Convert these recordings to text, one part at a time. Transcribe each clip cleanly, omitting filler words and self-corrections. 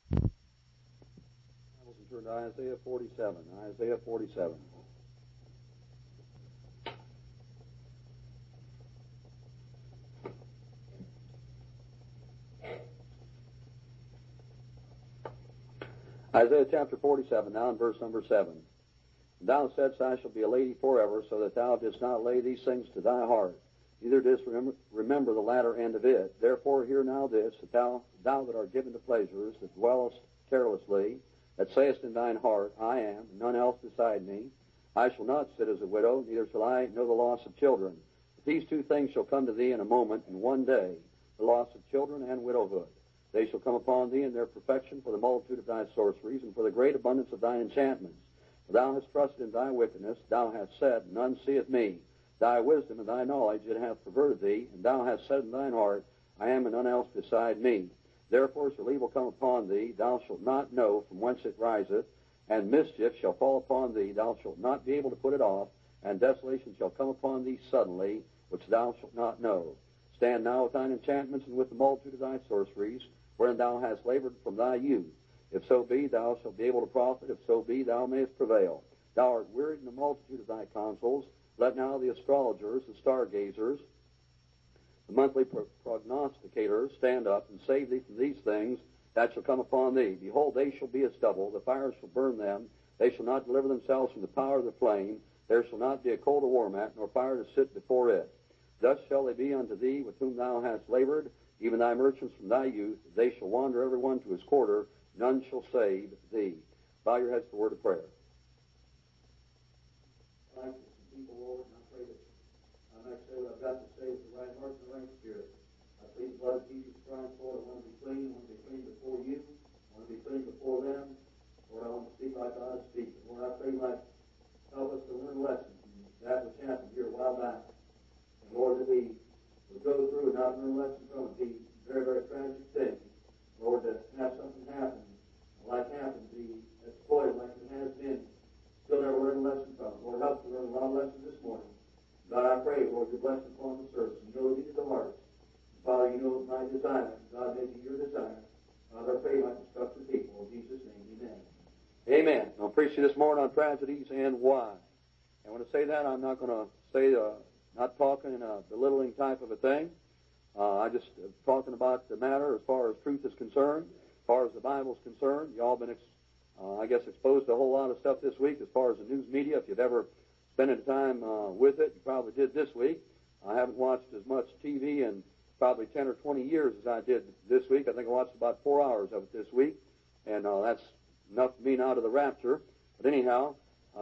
Turn to Isaiah 47. Isaiah 47. Isaiah chapter 47, now in verse number 7. Thou saidst, I shall be a lady forever, so that thou didst not lay these things to thy heart, neither didst remember the latter end of it. Therefore hear now this, that thou that art given to pleasures, that dwellest carelessly, that sayest in thine heart, I am, none else beside me. I shall not sit as a widow, neither shall I know the loss of children. But these two things shall come to thee in a moment, in one day, the loss of children and widowhood. They shall come upon thee in their perfection for the multitude of thy sorceries, and for the great abundance of thine enchantments. For thou hast trusted in thy wickedness, thou hast said, none seeth me. Thy wisdom and thy knowledge it hath perverted thee, and thou hast said in thine heart, I am and none else beside me. Therefore shall evil come upon thee, thou shalt not know from whence it riseth, and mischief shall fall upon thee, thou shalt not be able to put it off, and desolation shall come upon thee suddenly, which thou shalt not know. Stand now with thine enchantments and with the multitude of thy sorceries, wherein thou hast labored from thy youth. If so be, thou shalt be able to profit. If so be, thou mayest prevail. Thou art wearied in the multitude of thy counsels. Let now the astrologers, the stargazers, the monthly prognosticators stand up and save thee from these things that shall come upon thee. Behold, they shall be as stubble. The fire shall burn them. They shall not deliver themselves from the power of the flame. There shall not be a coal to warm at, nor fire to sit before it. Thus shall they be unto thee with whom thou hast labored, even thy merchants from thy youth. They shall wander every one to his quarter. None shall save thee. Bow your heads for a word of prayer. I thank you, people, Lord, and I pray that I might say what I've got to say with the right heart and the right spirit. I plead the blood of Jesus Christ, Lord. I want to be clean. I want to be clean before you. I want to be clean before them. Lord, I want to speak like God is speaking. Lord, I pray like help us to learn a lesson from that which happened here a while back. And Lord, that we would go through and not learn a lesson from it. Be a very, very tragic thing. Lord, to have something happen like happened, be exploited like it has been, still never learn a lesson from it. Lord, help us to learn a lot of lessons this morning. God, I pray, Lord, your blessing upon the service. You know the needs of the hearts. Father, you know my desire. God, may be your desire. Father, I pray like instruct the people. In Jesus' name, amen. Amen. I'll preach you this morning on tragedies and why. And when I say that, I'm not going to say, not talking in a belittling type of a thing. I just talking about the matter as far as truth is concerned, as far as the Bible is concerned. You all been, I guess, exposed to a whole lot of stuff this week as far as the news media. If you've ever spent any time with it, you probably did this week. I haven't watched as much TV in probably 10 or 20 years as I did this week. I think I watched about 4 hours of it this week, and that's enough for me now to the rapture. But anyhow,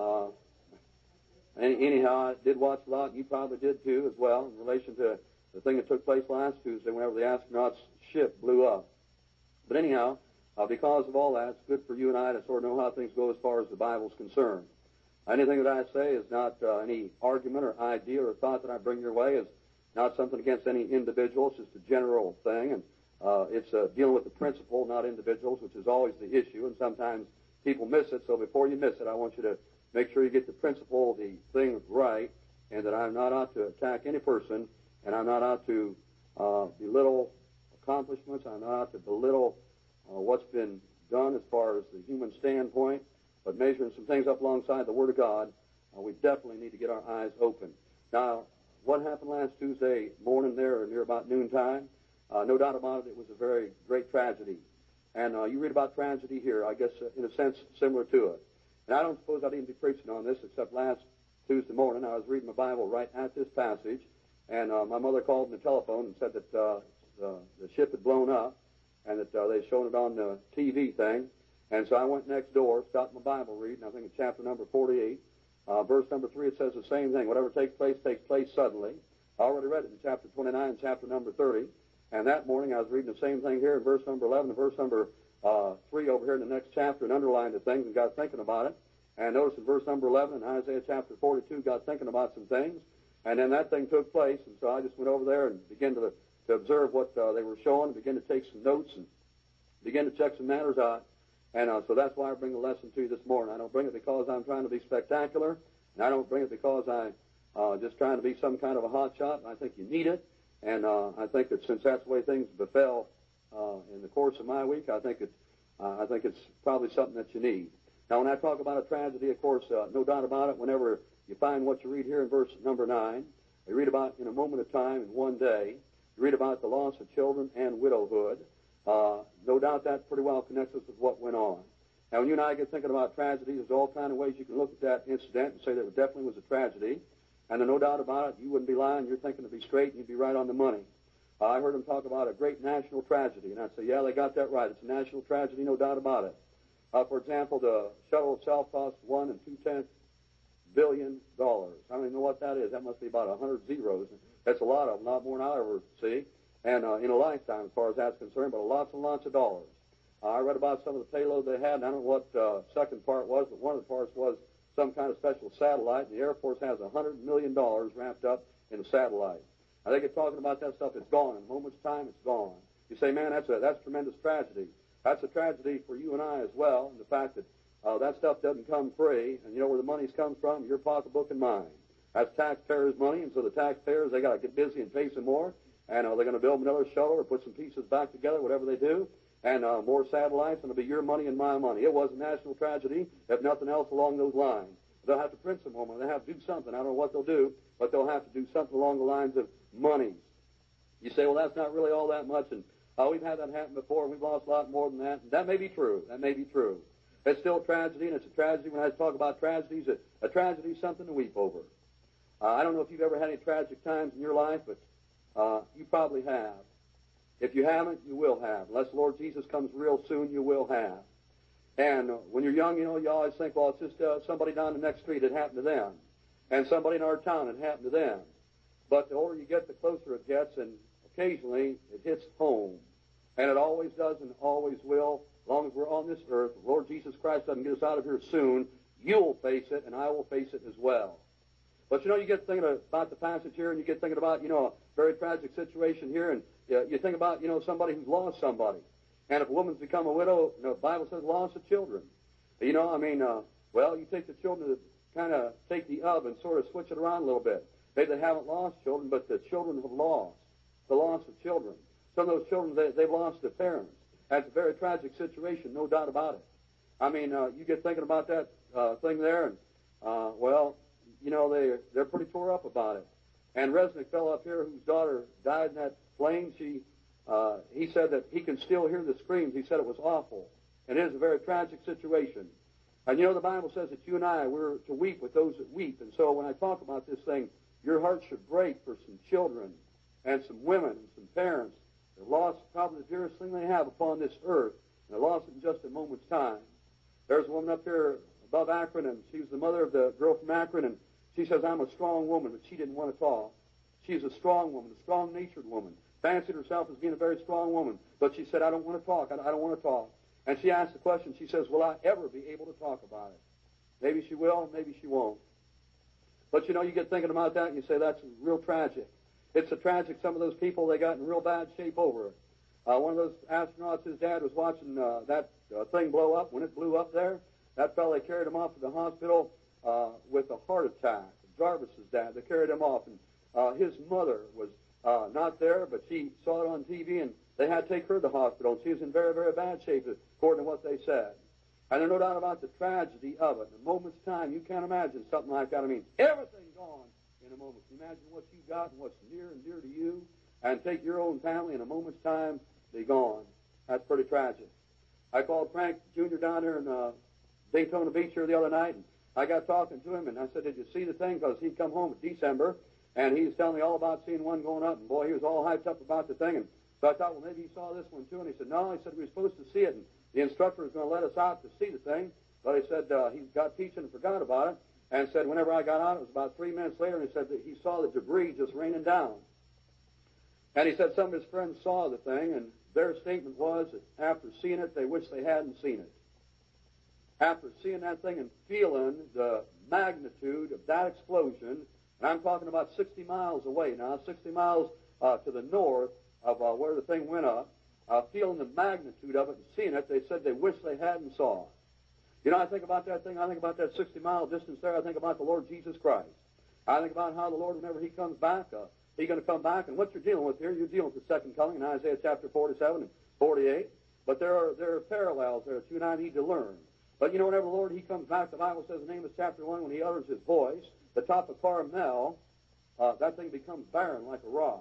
I did watch a lot, and you probably did too as well, in relation to the thing that took place last Tuesday whenever the astronauts' ship blew up. But anyhow, because of all that, it's good for you and I to sort of know how things go as far as the Bible's concerned. Anything that I say is not any argument or idea or thought that I bring your way. Is not something against any individual. It's just a general thing, and it's dealing with the principle, not individuals, which is always the issue, and sometimes people miss it. So before you miss it, I want you to make sure you get the principle, the thing right, and that I'm not out to attack any person, and I'm not out to belittle accomplishments. I'm not out to belittle what's been done as far as the human standpoint, but measuring some things up alongside the Word of God, we definitely need to get our eyes open. Now, what happened last Tuesday morning there near about noontime, no doubt about it, it was a very great tragedy. And you read about tragedy here, I guess, in a sense, similar to it. And I don't suppose I'd even be preaching on this, except last Tuesday morning I was reading my Bible right at this passage, and my mother called on the telephone and said that the ship had blown up, and that they'd shown it on the TV thing. And so I went next door, stopped my Bible reading. I think it's chapter number 48. Verse number 3, it says the same thing. Whatever takes place suddenly. I already read it in chapter 29 and chapter number 30. And that morning I was reading the same thing here in verse number 11 and verse number 3 over here in the next chapter, and underlined the things and got thinking about it. And notice in verse number 11 in Isaiah chapter 42, got thinking about some things. And then that thing took place, and so I just went over there and began to observe what they were showing, began to take some notes, and begin to check some matters out. And so that's why I bring the lesson to you this morning. I don't bring it because I'm trying to be spectacular, and I don't bring it because I'm just trying to be some kind of a hot shot. I think you need it, and I think that since that's the way things befell in the course of my week, I think that I think it's probably something that you need. Now, when I talk about a tragedy, of course, no doubt about it, whenever you find what you read here in verse number 9, you read about in a moment of time, in one day, you read about the loss of children and widowhood. No doubt that pretty well connects us with what went on. Now, when you and I get thinking about tragedy, there's all kinds of ways you can look at that incident and say that it definitely was a tragedy. And there's no doubt about it, you wouldn't be lying. You're thinking to be straight, and you'd be right on the money. I heard them talk about a great national tragedy, and I'd say, yeah, they got that right. It's a national tragedy, no doubt about it. For example, the shuttle itself cost $1 2/10 billion. I don't even know what that is. That must be about 100 zeros. That's a lot of them, not more than I'll ever see, and in a lifetime as far as that's concerned, but lots and lots of dollars. I read about some of the payload they had, and I don't know what second part was, but one of the parts was some kind of special satellite, and the Air Force has $100 million wrapped up in the satellite. Now, they get talking about that stuff, it's gone. In a moment's time, it's gone. You say, man, that's tremendous tragedy. That's a tragedy for you and I as well, and the fact that that stuff doesn't come free, and you know where the money's come from? Your pocketbook and mine. That's taxpayers' money, and so the taxpayers, they got to get busy and pay some more, and they're going to build another shuttle or put some pieces back together, whatever they do, and more satellites, and it'll be your money and my money. It was a national tragedy, if nothing else along those lines. They'll have to print some more money. They'll have to do something. I don't know what they'll do, but they'll have to do something along the lines of money. You say, well, that's not really all that much, and we've had that happen before, and we've lost a lot more than that. That may be true. That may be true. It's still a tragedy, and it's a tragedy. When I talk about tragedies, a tragedy is something to weep over. I don't know if you've ever had any tragic times in your life, but you probably have. If you haven't, you will have. Unless the Lord Jesus comes real soon, you will have. And when you're young, you know, you always think, well, it's just somebody down the next street, it happened to them. And somebody in our town, it happened to them. But the older you get, the closer it gets, and occasionally it hits home. And it always does and always will. As long as we're on this earth, the Lord Jesus Christ doesn't get us out of here soon, you'll face it, and I will face it as well. But, you know, you get thinking about the passage here, and you get thinking about, you know, a very tragic situation here, and you think about, you know, somebody who's lost somebody. And if a woman's become a widow, you know, the Bible says loss of children. You know, I mean, well, you take the children to kind of take the and sort of switch it around a little bit. Maybe they haven't lost children, but the children have lost. The loss of children. Some of those children, they've lost their parents. That's a very tragic situation, no doubt about it. I mean, you get thinking about that thing there, and, well, you know, they're pretty tore up about it. And Resnick fell up here, whose daughter died in that flame. He said that he can still hear the screams. He said it was awful. And it is a very tragic situation. And, you know, the Bible says that you and I, we're to weep with those that weep. And so when I talk about this thing, your heart should break for some children and some women and some parents. They lost probably the dearest thing they have upon this earth, and they lost it in just a moment's time. There's a woman up here above Akron, and she was the mother of the girl from Akron, and she says, I'm a strong woman, but she didn't want to talk. She's a strong woman, a strong-natured woman, fancied herself as being a very strong woman, but she said, I don't want to talk, I don't want to talk. And she asked the question, she says, will I ever be able to talk about it? Maybe she will, maybe she won't. But, you know, you get thinking about that, and you say, that's real tragic. It's a tragic, some of those people, they got in real bad shape over it. One of those astronauts, his dad was watching that thing blow up. When it blew up there, that fellow, they carried him off to the hospital with a heart attack. Jarvis's dad, they carried him off. And his mother was not there, but she saw it on TV, and they had to take her to the hospital. And she was in very, very bad shape, according to what they said. And there's no doubt about the tragedy of it. In a moment's time, you can't imagine something like that. I mean, everything gone in a moment. Can you imagine what you got and what's near and dear to you? And take your own family in a moment's time, be gone. That's pretty tragic. I called Frank Jr. down there in Daytona Beach here the other night, and I got talking to him, and I said, did you see the thing? Because he'd come home in December, and he was telling me all about seeing one going up, and boy, he was all hyped up about the thing. And so I thought, well, maybe he saw this one too. And he said, no, he said, we were supposed to see it, and the instructor was going to let us out to see the thing, but he said he got teaching and forgot about it, and said whenever I got out, it was about 3 minutes later, and he said that he saw the debris just raining down. And he said some of his friends saw the thing, and their statement was that after seeing it, they wish they hadn't seen it. After seeing that thing and feeling the magnitude of that explosion, and I'm talking about 60 miles away now, 60 miles to the north of where the thing went up, feeling the magnitude of it and seeing it, they said they wish they hadn't saw it. You know, I think about that thing, I think about that 60-mile distance there, I think about the Lord Jesus Christ. I think about how the Lord, whenever he comes back, he's going to come back, and what you're dealing with here, you're dealing with the second coming in Isaiah chapter 47 and 48. But there are parallels there that you and I need to learn. But you know, whenever the Lord, He comes back, the Bible says in Amos chapter 1, when He utters His voice, the top of Carmel, that thing becomes barren like a rock.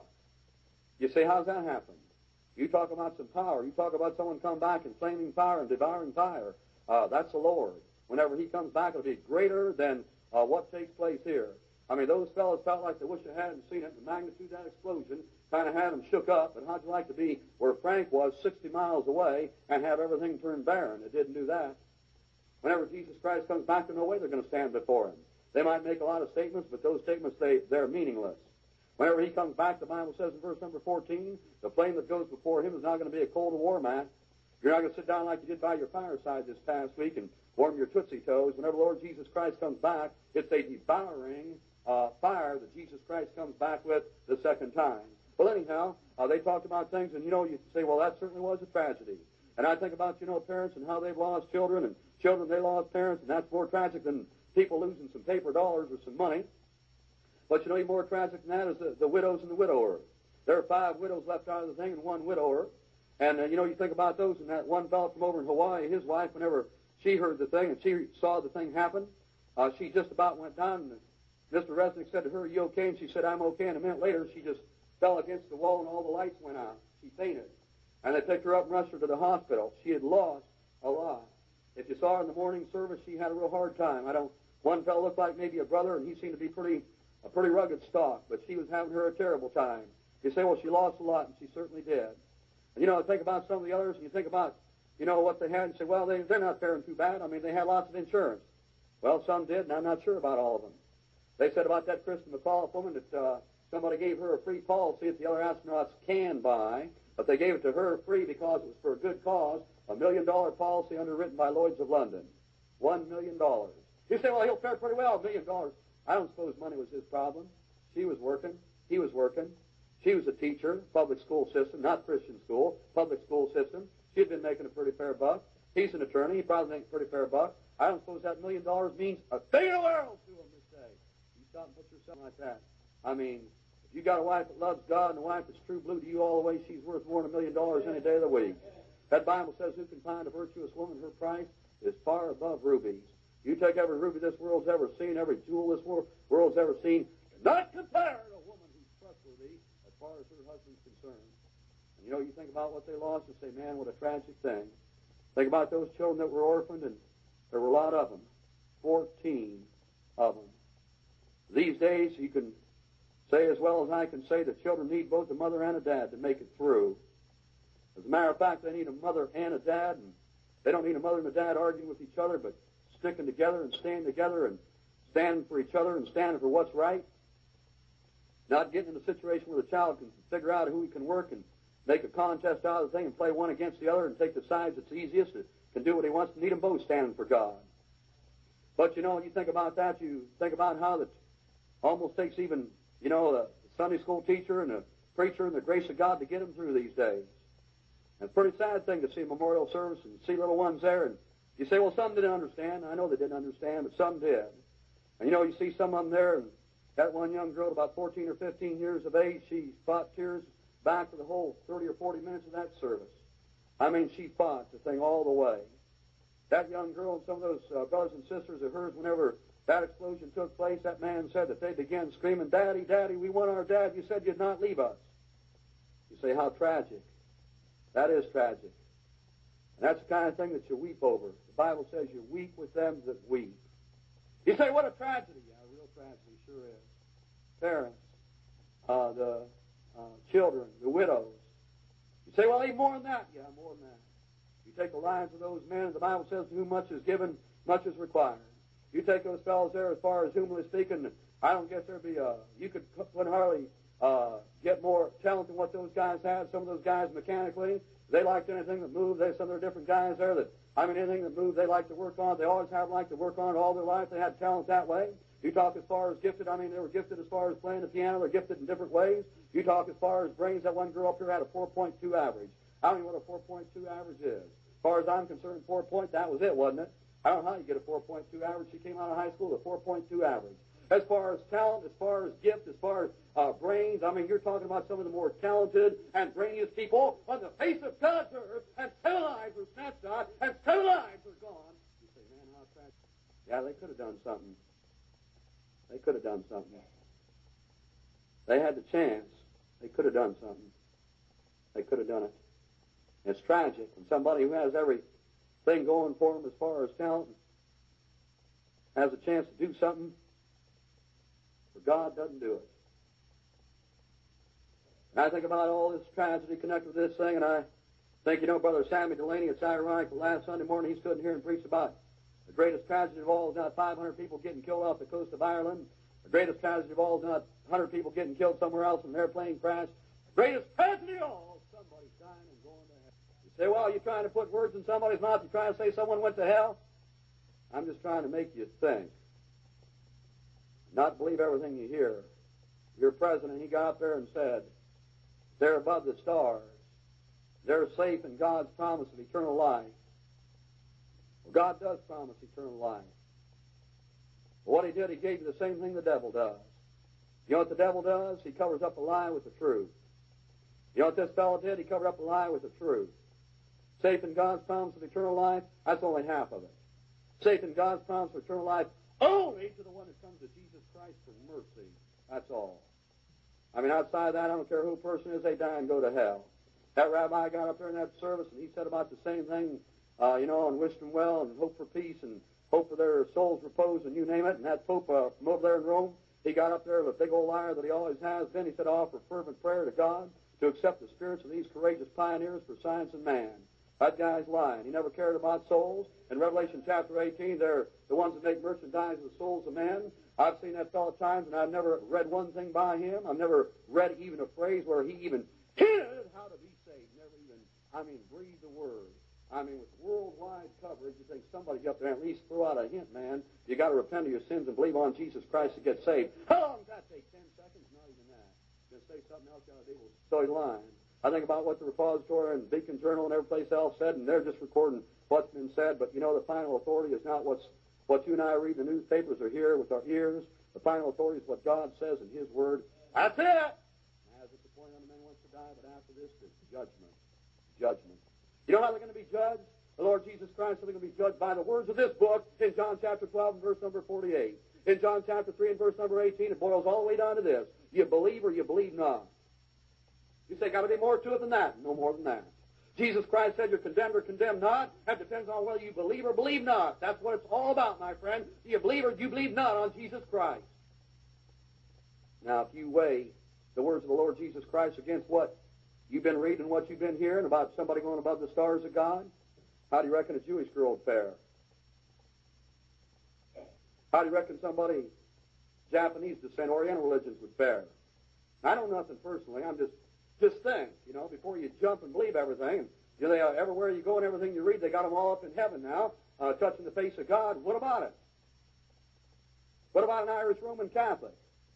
You say, how's that happen? You talk about some power. You talk about someone come back in flaming fire and devouring fire. That's the Lord. Whenever He comes back, it'll be greater than what takes place here. I mean, those fellows felt like they wish they hadn't seen it. The magnitude of that explosion kind of had them shook up. But how'd you like to be where Frank was 60 miles away and have everything turned barren? It didn't do that. Whenever Jesus Christ comes back, there's no way they're going to stand before Him. They might make a lot of statements, but those statements, they're meaningless. Whenever He comes back, the Bible says in verse number 14, the flame that goes before Him is not going to be a cold war mat. You're not going to sit down like you did by your fireside this past week and warm your Tootsie Toes. Whenever the Lord Jesus Christ comes back, it's a devouring fire that Jesus Christ comes back with the second time. Well, anyhow, they talked about things, and, you say, well, that certainly was a tragedy. And I think about, parents and how they've lost children, and children, they lost parents, and that's more tragic than people losing some paper dollars or some money. But, even more tragic than that is the widows and the widower. There are 5 widows left out of the thing and 1 widower. And, you think about those, and that one fellow from over in Hawaii, his wife, whenever she heard the thing and she saw the thing happen, she just about went down, and Mr. Resnick said to her, "Are you okay?" And she said, "I'm okay." And a minute later, she just fell against the wall and all the lights went out. She fainted. And they picked her up and rushed her to the hospital. She had lost a lot. If you saw her in the morning service, she had a real hard time. One fellow looked like maybe a brother, and he seemed to be a pretty rugged stock, but she was having her a terrible time. You say, well, she lost a lot, and she certainly did. And, I think about some of the others, and you think about, what they had, and say, well, they're not faring too bad. I mean, they had lots of insurance. Well, some did, and I'm not sure about all of them. They said about that Kristen McAuliffe woman that somebody gave her a free policy that the other astronauts can buy, but they gave it to her free because it was for a good cause, $1 million policy underwritten by Lloyd's of London. $1 million. You say, well, he'll fare pretty well, $1 million. I don't suppose money was his problem. She was working. He was working. She was a teacher, public school system, not Christian school, public school system. She'd been making a pretty fair buck. He's an attorney. He probably makes a pretty fair buck. I don't suppose that $1 million means a thing in the world to him this day. You stop and put yourself like that. I mean, if you got a wife that loves God and a wife that's true blue to you all the way, she's worth more than $1 million any day of the week. That Bible says, who can find a virtuous woman? Her price is far above rubies. You take every ruby this world's ever seen, every jewel this world's ever seen, not compare to a woman who's trustworthy as far as her husband's concerned. And you think about what they lost and say, man, what a tragic thing. Think about those children that were orphaned, and there were a lot of them, 14 of them. These days, you can say as well as I can say that children need both a mother and a dad to make it through. As a matter of fact, they need a mother and a dad, and they don't need a mother and a dad arguing with each other, but sticking together and staying together and standing for each other and standing for what's right. Not getting in a situation where the child can figure out who he can work and make a contest out of the thing and play one against the other and take the sides that's easiest, that can do what he wants. Need them both standing for God. But, when you think about that, you think about how that almost takes even, the Sunday school teacher and the preacher and the grace of God to get them through these days. And it's a pretty sad thing to see a memorial service and see little ones there, and you say, well, some didn't understand. I know they didn't understand, but some did. And, you see some of them there, and that one young girl, about 14 or 15 years of age, she fought tears back for the whole 30 or 40 minutes of that service. I mean, she fought the thing all the way. That young girl and some of those brothers and sisters of hers, whenever that explosion took place, that man said that they began screaming, "Daddy, Daddy, we want our dad. You said you'd not leave us." You say, how tragic. That is tragic. And that's the kind of thing that you weep over. The Bible says you weep with them that weep. You say, what a tragedy. Yeah, a real tragedy, sure is. Parents, the children, the widows. You say, well, even more than that. Yeah, more than that. You take the lives of those men, the Bible says, to whom much is given, much is required. You take those fellows there, as far as humanly speaking, I don't guess there'd be you couldn't hardly get more talent than what those guys had. Some of those guys mechanically, they liked anything that moved. Some of the different guys there that, anything that moved, they liked to work on. They always have liked to work on it all their life. They had talent that way. You talk as far as gifted, they were gifted as far as playing the piano. They're gifted in different ways. You talk as far as brains, that one girl up here had a 4.2 average. I don't know what a 4.2 average is. As far as I'm concerned, 4 point, that was it, wasn't it? I don't know how you get a 4.2 average. She came out of high school with a 4.2 average. as far as talent, as far as gift, as far as brains. I mean, you're talking about some of the more talented and brainiest people on the face of God's earth, and 7 lives are snatched out, and 7 lives are gone. You say, man, how tragic. Yeah, they could have done something. They could have done something. They had the chance. They could have done something. They could have done it. It's tragic when somebody who has everything going for them as far as talent has a chance to do something, but God doesn't do it. And I think about all this tragedy connected with this thing, and I think, Brother Sammy Delaney, it's ironic, last Sunday morning he stood here and preached about the greatest tragedy of all is not 500 people getting killed off the coast of Ireland. The greatest tragedy of all is not 100 people getting killed somewhere else in an airplane crash. The greatest tragedy of all is somebody dying and going to hell. You say, well, you're trying to put words in somebody's mouth. You're trying to say someone went to hell. I'm just trying to make you think. Not believe everything you hear. Your president, he got up there and said, they're above the stars. They're safe in God's promise of eternal life. Well, God does promise eternal life. But what he did, he gave you the same thing the devil does. You know what the devil does? He covers up a lie with the truth. You know what this fellow did? He covered up a lie with the truth. Safe in God's promise of eternal life, that's only half of it. Safe in God's promise of eternal life only to the one that comes to Jesus Christ for mercy. That's all. I mean, outside that, I don't care who a person is, they die and go to hell. That rabbi got up there in that service, and he said about the same thing, and wished them well, and hope for peace, and hope for their souls' repose, and you name it. And that Pope from over there in Rome, he got up there, the big old liar that he always has been. He said, offer fervent prayer to God to accept the spirits of these courageous pioneers for science and man. That guy's lying. He never cared about souls. In Revelation chapter 18, they're the ones that make merchandise of the souls of men. I've seen that fellow at times, and I've never read one thing by him. I've never read even a phrase where he even hinted how to be saved. Never even, breathed a word. With worldwide coverage, you think somebody get up there and at least throw out a hint, man. You got to repent of your sins and believe on Jesus Christ to get saved. How long does that take? 10 seconds? Not even that. Just say something else, got to do. So he's lying. I think about what the Repository and Beacon Journal and every place else said, and they're just recording what's been said. But the final authority is not what you and I read in the newspapers or hear with our ears. The final authority is what God says in His Word. That's it. As it's appointed unto men once to die, but after this is judgment. Judgment. You know how they're going to be judged? The Lord Jesus Christ said they're going to be judged by the words of this book in John chapter 12 and verse number 48. In John chapter 3 and verse number 18, it boils all the way down to this. You believe or you believe not. You say, got to be more to it than that. No more than that. Jesus Christ said you're condemned or condemned not. That depends on whether you believe or believe not. That's what it's all about, my friend. Do you believe or do you believe not on Jesus Christ? Now, if you weigh the words of the Lord Jesus Christ against what you've been reading, what you've been hearing about somebody going above the stars of God, how do you reckon a Jewish girl would fare? How do you reckon somebody Japanese descent, Oriental religions would fare? I know nothing personally. I'm just think, before you jump and believe everything. Everywhere you go and everything you read, they got them all up in heaven now, touching the face of God. What about it? What about an Irish Roman Catholic?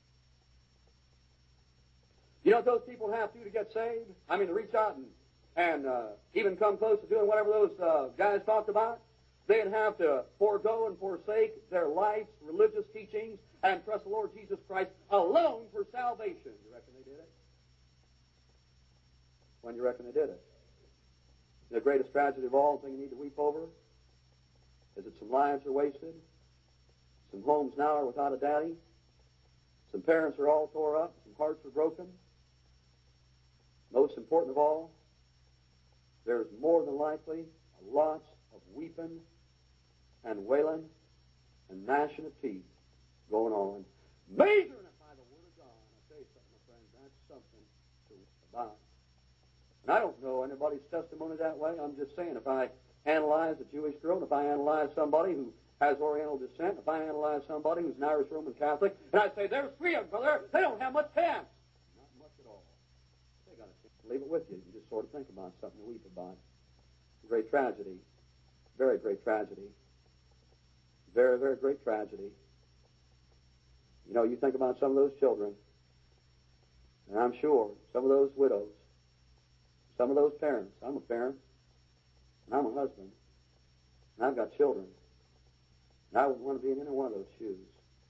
You know what those people have to get saved? To reach out and even come close to doing whatever those guys talked about? They'd have to forego and forsake their life's religious teachings and trust the Lord Jesus Christ alone for salvation. You reckon they did it? When you reckon they did it? The greatest tragedy of all, the thing you need to weep over, is that some lives are wasted, some homes now are without a daddy, some parents are all tore up, some hearts are broken. Most important of all, there's more than likely lots of weeping and wailing and gnashing of teeth going on, measuring it by the Word of God. I'll tell you something, my friend, that's something to weep about. And I don't know anybody's testimony that way. I'm just saying, if I analyze a Jewish girl, and if I analyze somebody who has Oriental descent, if I analyze somebody who's an Irish Roman Catholic, and I say, there's 3 of them, brother, they don't have much chance. Not much at all. They got to leave it with you. You just sort of think about something to weep about. Great tragedy. Very great tragedy. Very, very great tragedy. You think about some of those children, and I'm sure some of those widows, some of those parents. I'm a parent, and I'm a husband, and I've got children, and I wouldn't want to be in any one of those shoes.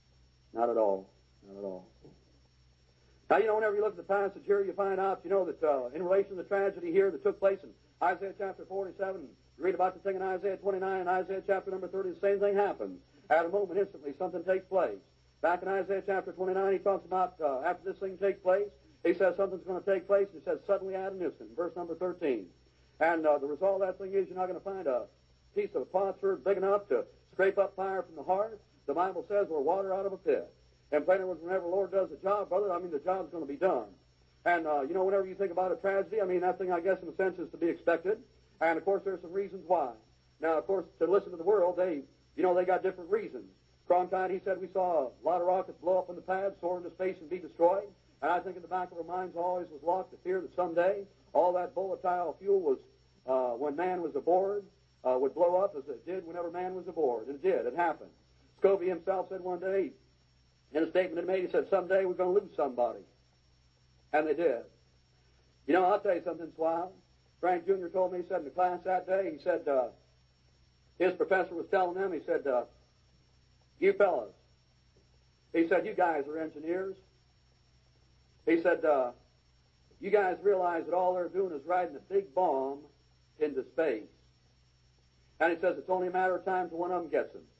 Not at all. Not at all. Now, whenever you look at the passage here, you find out, that in relation to the tragedy here that took place in Isaiah chapter 47, you read about the thing in Isaiah 29 and Isaiah chapter number 30, the same thing happens. At a moment, instantly, something takes place. Back in Isaiah chapter 29, he talks about after this thing takes place, he says something's going to take place, and he says suddenly at an instant, verse number 13. And the result of that thing is you're not going to find a piece of potsherd big enough to scrape up fire from the hearth. The Bible says we're water out of a pit. And plain words, whenever the Lord does a job, brother, the job's going to be done. And, whenever you think about a tragedy, that thing, I guess, in a sense, is to be expected. And, of course, there's some reasons why. Now, of course, to listen to the world, they got different reasons. Cronkite, he said, we saw a lot of rockets blow up in the pad, soar into space, and be destroyed. And I think in the back of our minds always was locked the fear that someday all that volatile fuel was, when man was aboard, would blow up as it did whenever man was aboard. And it did. It happened. Scobie himself said one day, in a statement he made, he said, someday we're going to lose somebody. And they did. I'll tell you something, Swile. Frank Jr. told me, he said in the class that day, he said, his professor was telling them, he said, you fellas, he said, you guys are engineers. He said, you guys realize that all they're doing is riding a big bomb into space. And he says it's only a matter of time till one of them gets him.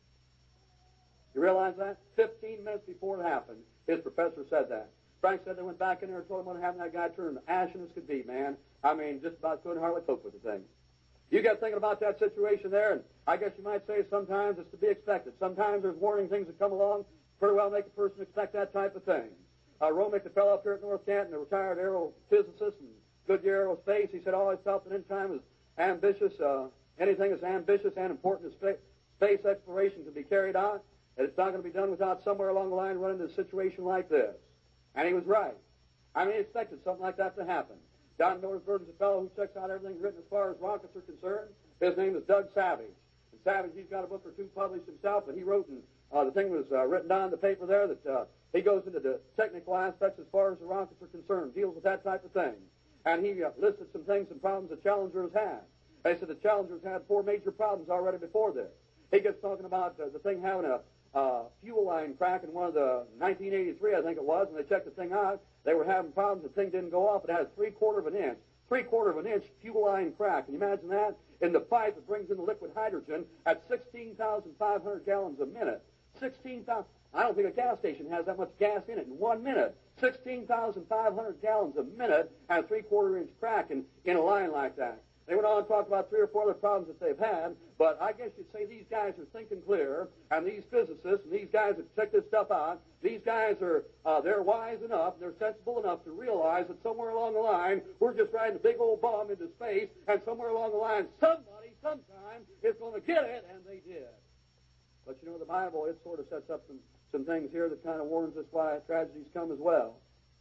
You realize that? 15 minutes before it happened, his professor said that. Frank said they went back in there and told him what happened. That guy turned ashen as could be, man. Just about couldn't hardly cope with the thing. You get thinking about that situation there, and I guess you might say sometimes it's to be expected. Sometimes there's warning things that come along, pretty well make a person expect that type of thing. Romick, the fellow up here at North Canton, a retired aerophysicist in Goodyear Aerospace, he said always felt that any time is ambitious, anything as ambitious and important as space exploration can be carried out, and it's not going to be done without somewhere along the line running into a situation like this. And he was right. He expected something like that to happen. Down in Millersburg is a fellow who checks out everything written as far as rockets are concerned. His name is Doug Savage. And Savage, he's got a book or two published himself, and he wrote, and the thing was written down in the paper there that he goes into the technical aspects as far as the rockets are concerned, deals with that type of thing. And he listed some things and problems that Challenger has had. They said the Challenger's had 4 major problems already before this. He gets talking about the thing having a fuel line crack in one of the 1983, I think it was, and they checked the thing out. They were having problems. The thing didn't go off. It had a 3/4 of an inch fuel line crack. Can you imagine that? In the pipe that brings in the liquid hydrogen at 16,500 gallons a minute. 16,000. I don't think a gas station has that much gas in it in 1 minute. 16,500 gallons a minute and a 3/4 inch crack in a line like that. They went on and talked about 3 or 4 other problems that they've had, but I guess you'd say these guys are thinking clear, and these physicists and these guys that check this stuff out, these guys are, they're wise enough, they're sensible enough to realize that somewhere along the line, we're just riding a big old bomb into space, and somewhere along the line, somebody, sometime, is going to get it, and they did. But the Bible, it sort of sets up some things here that kind of warns us why tragedies come as well.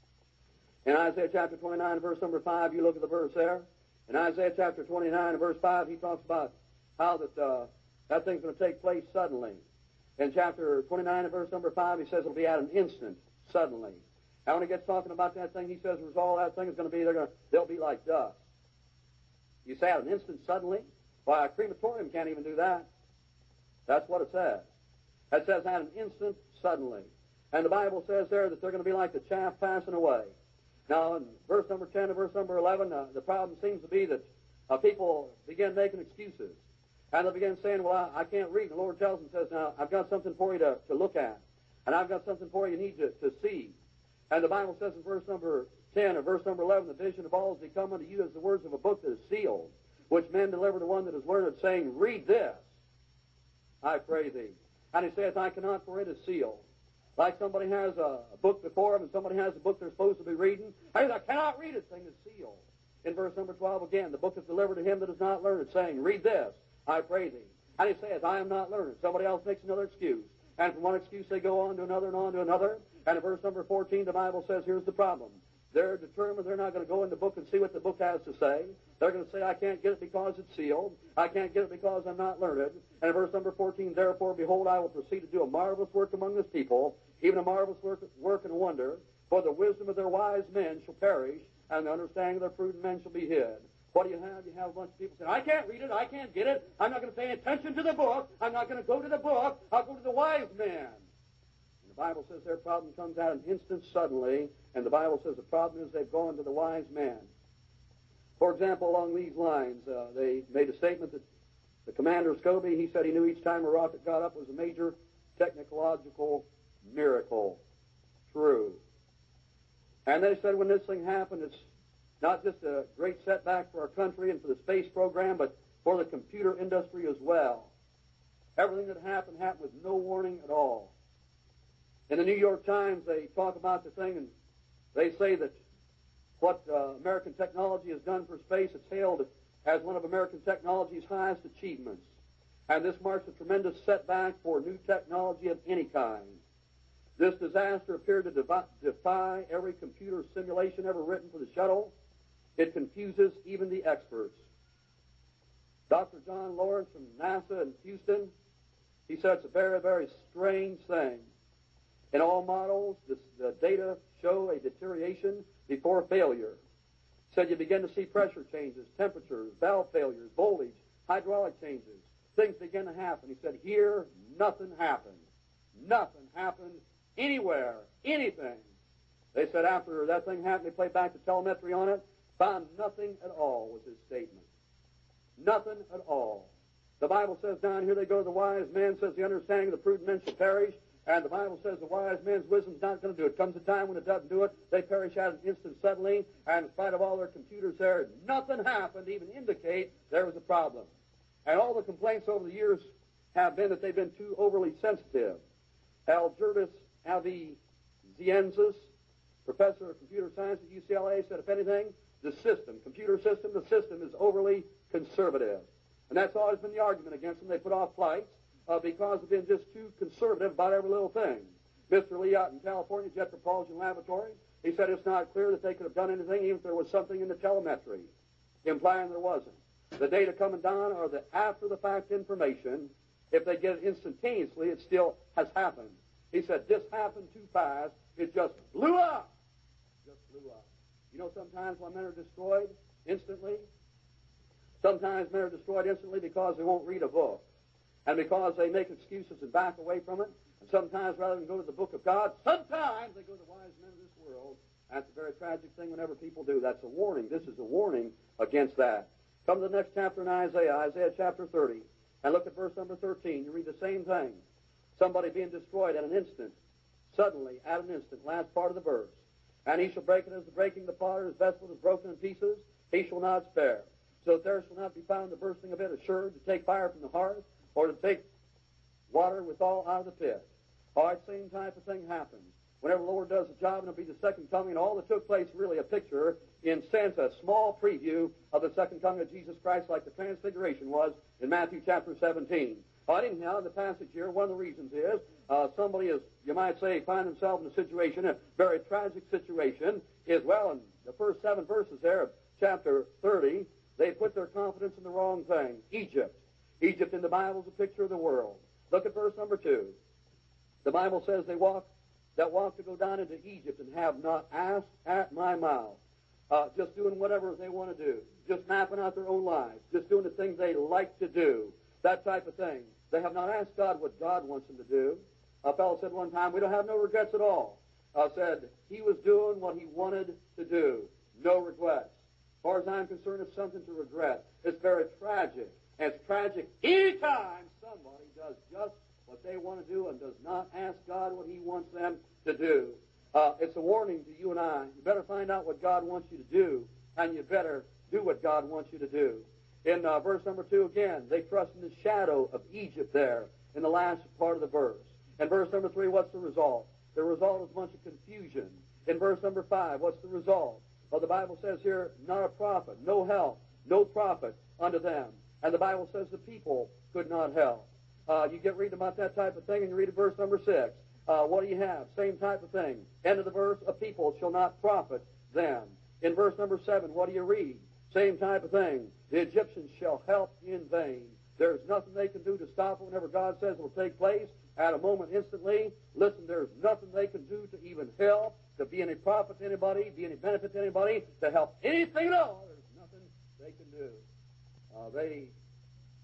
In Isaiah chapter 29, verse number 5, you look at the verse there. In Isaiah chapter 29 and verse 5, he talks about how that thing's going to take place suddenly. In chapter 29 and verse number 5, he says it'll be at an instant, suddenly. And when he gets talking about that thing, he says all that thing is going to be, they'll be like dust. You say at an instant, suddenly? Why, a crematorium can't even do that. That's what it says. It says at an instant, suddenly. And the Bible says there that they're going to be like the chaff passing away. Now, in verse number 10 and verse number 11, the problem seems to be that people begin making excuses. And they begin saying, well, I can't read. And the Lord tells them, says, now, I've got something for you to look at. And I've got something for you need to see. And the Bible says in verse number 10 or verse number 11, the vision of all is become unto you as the words of a book that is sealed, which men deliver to one that is learned, saying, read this, I pray thee. And he saith, I cannot, for it is sealed. Like somebody has a book before them and somebody has a book they're supposed to be reading. I cannot read it, thing is sealed. In verse number 12 again, the book is delivered to him that is not learned, saying, read this, I pray thee. And he says, I am not learned. Somebody else makes another excuse. And from one excuse they go on to another and on to another. And in verse number 14, the Bible says, here's the problem. They're determined they're not going to go in the book and see what the book has to say. They're going to say, I can't get it because it's sealed. I can't get it because I'm not learned. And in verse number 14, therefore, behold, I will proceed to do a marvelous work among this people, even a marvelous work and wonder. For the wisdom of their wise men shall perish, and the understanding of their prudent men shall be hid. What do you have? You have a bunch of people saying, I can't read it, I can't get it, I'm not going to pay attention to the book, I'm not going to go to the book, I'll go to the wise men. And the Bible says their problem comes at an instant suddenly, and the Bible says the problem is they've gone to the wise men. For example, along these lines, they made a statement that the commander of Scobie, he said he knew each time a rocket got up was a major technological miracle. True. And they said when this thing happened, it's not just a great setback for our country and for the space program, but for the computer industry as well. Everything that happened with no warning at all. In the New York Times, they talk about the thing, and they say that what American technology has done for space, it's hailed as one of American technology's highest achievements. And this marks a tremendous setback for new technology of any kind. This disaster appeared to defy every computer simulation ever written for the shuttle. It confuses even the experts. Dr. John Lawrence from NASA in Houston, he said it's a very, very strange thing. In all models, the data show a deterioration before failure. He said you begin to see pressure changes, temperatures, valve failures, voltage, hydraulic changes. Things begin to happen. He said, here, nothing happened. Nothing happened anywhere, anything. They said after that thing happened, they played back the telemetry on it, found nothing at all was his statement. Nothing at all. The Bible says down here, they go to the wise men, says the understanding of the prudent men shall perish, and the Bible says the wise man's wisdom's not going to do it. Comes a time when it doesn't do it, they perish at an instant suddenly, and in spite of all their computers there, nothing happened to even indicate there was a problem. And all the complaints over the years have been that they've been too overly sensitive. Algertis Aviziensis, professor of computer science at UCLA, said, if anything, the computer system is overly conservative. And that's always been the argument against them. They put off flights because they've been just too conservative about every little thing. Mr. Lee out in California, Jet Propulsion Laboratory, he said it's not clear that they could have done anything even if there was something in the telemetry, implying there wasn't. The data coming down are the after-the-fact information. If they get it instantaneously, it still has happened. He said, this happened too fast. It just blew up. Just blew up. You know, sometimes when men are destroyed instantly, sometimes men are destroyed instantly because they won't read a book and because they make excuses and back away from it. And sometimes, rather than go to the book of God, sometimes they go to the wise men of this world. That's a very tragic thing whenever people do. That's a warning. This is a warning against that. Come to the next chapter in Isaiah chapter 30, and look at verse number 13. You read the same thing. Somebody being destroyed at an instant, suddenly, at an instant, last part of the verse. And he shall break it as the breaking of the potter, his vessel is broken in pieces, he shall not spare. So that there shall not be found the bursting of it assured to take fire from the hearth, or to take water withal out of the pit. All right, same type of thing happens. Whenever the Lord does a job, and it'll be the second coming, and all that took place really a picture, in sense, a small preview of the second coming of Jesus Christ, like the transfiguration was in Matthew chapter 17. But anyhow, in the passage here, one of the reasons is somebody is, you might say, find himself in a situation, a very tragic situation, is, well, in the first 7 verses there of chapter 30, they put their confidence in the wrong thing. Egypt. Egypt in the Bible is a picture of the world. Look at verse number 2. The Bible says they walk to go down into Egypt and have not asked at my mouth. Just doing whatever they want to do. Just mapping out their own lives. Just doing the things they like to do. That type of thing. They have not asked God what God wants them to do. A fellow said one time, we don't have no regrets at all. Said he was doing what he wanted to do. No regrets. As far as I'm concerned, it's something to regret. It's very tragic. And it's tragic any time somebody does just what they want to do and does not ask God what he wants them to do. It's a warning to you and I. You better find out what God wants you to do, and you better do what God wants you to do. In verse number 2 again, they trust in the shadow of Egypt there in the last part of the verse. In verse number 3, what's the result? The result is a bunch of confusion. In verse number 5, what's the result? Well, the Bible says here, not a prophet, no help, no profit unto them. And the Bible says the people could not help. You get reading about that type of thing, and you read at verse number 6. What do you have? Same type of thing. End of the verse, a people shall not profit them. In verse number 7, what do you read? Same type of thing. The Egyptians shall help in vain. There's nothing they can do to stop it whenever God says it will take place at a moment instantly. Listen, there's nothing they can do to even help, to be any profit to anybody, be any benefit to anybody, to help anything at all. There's nothing they can do. They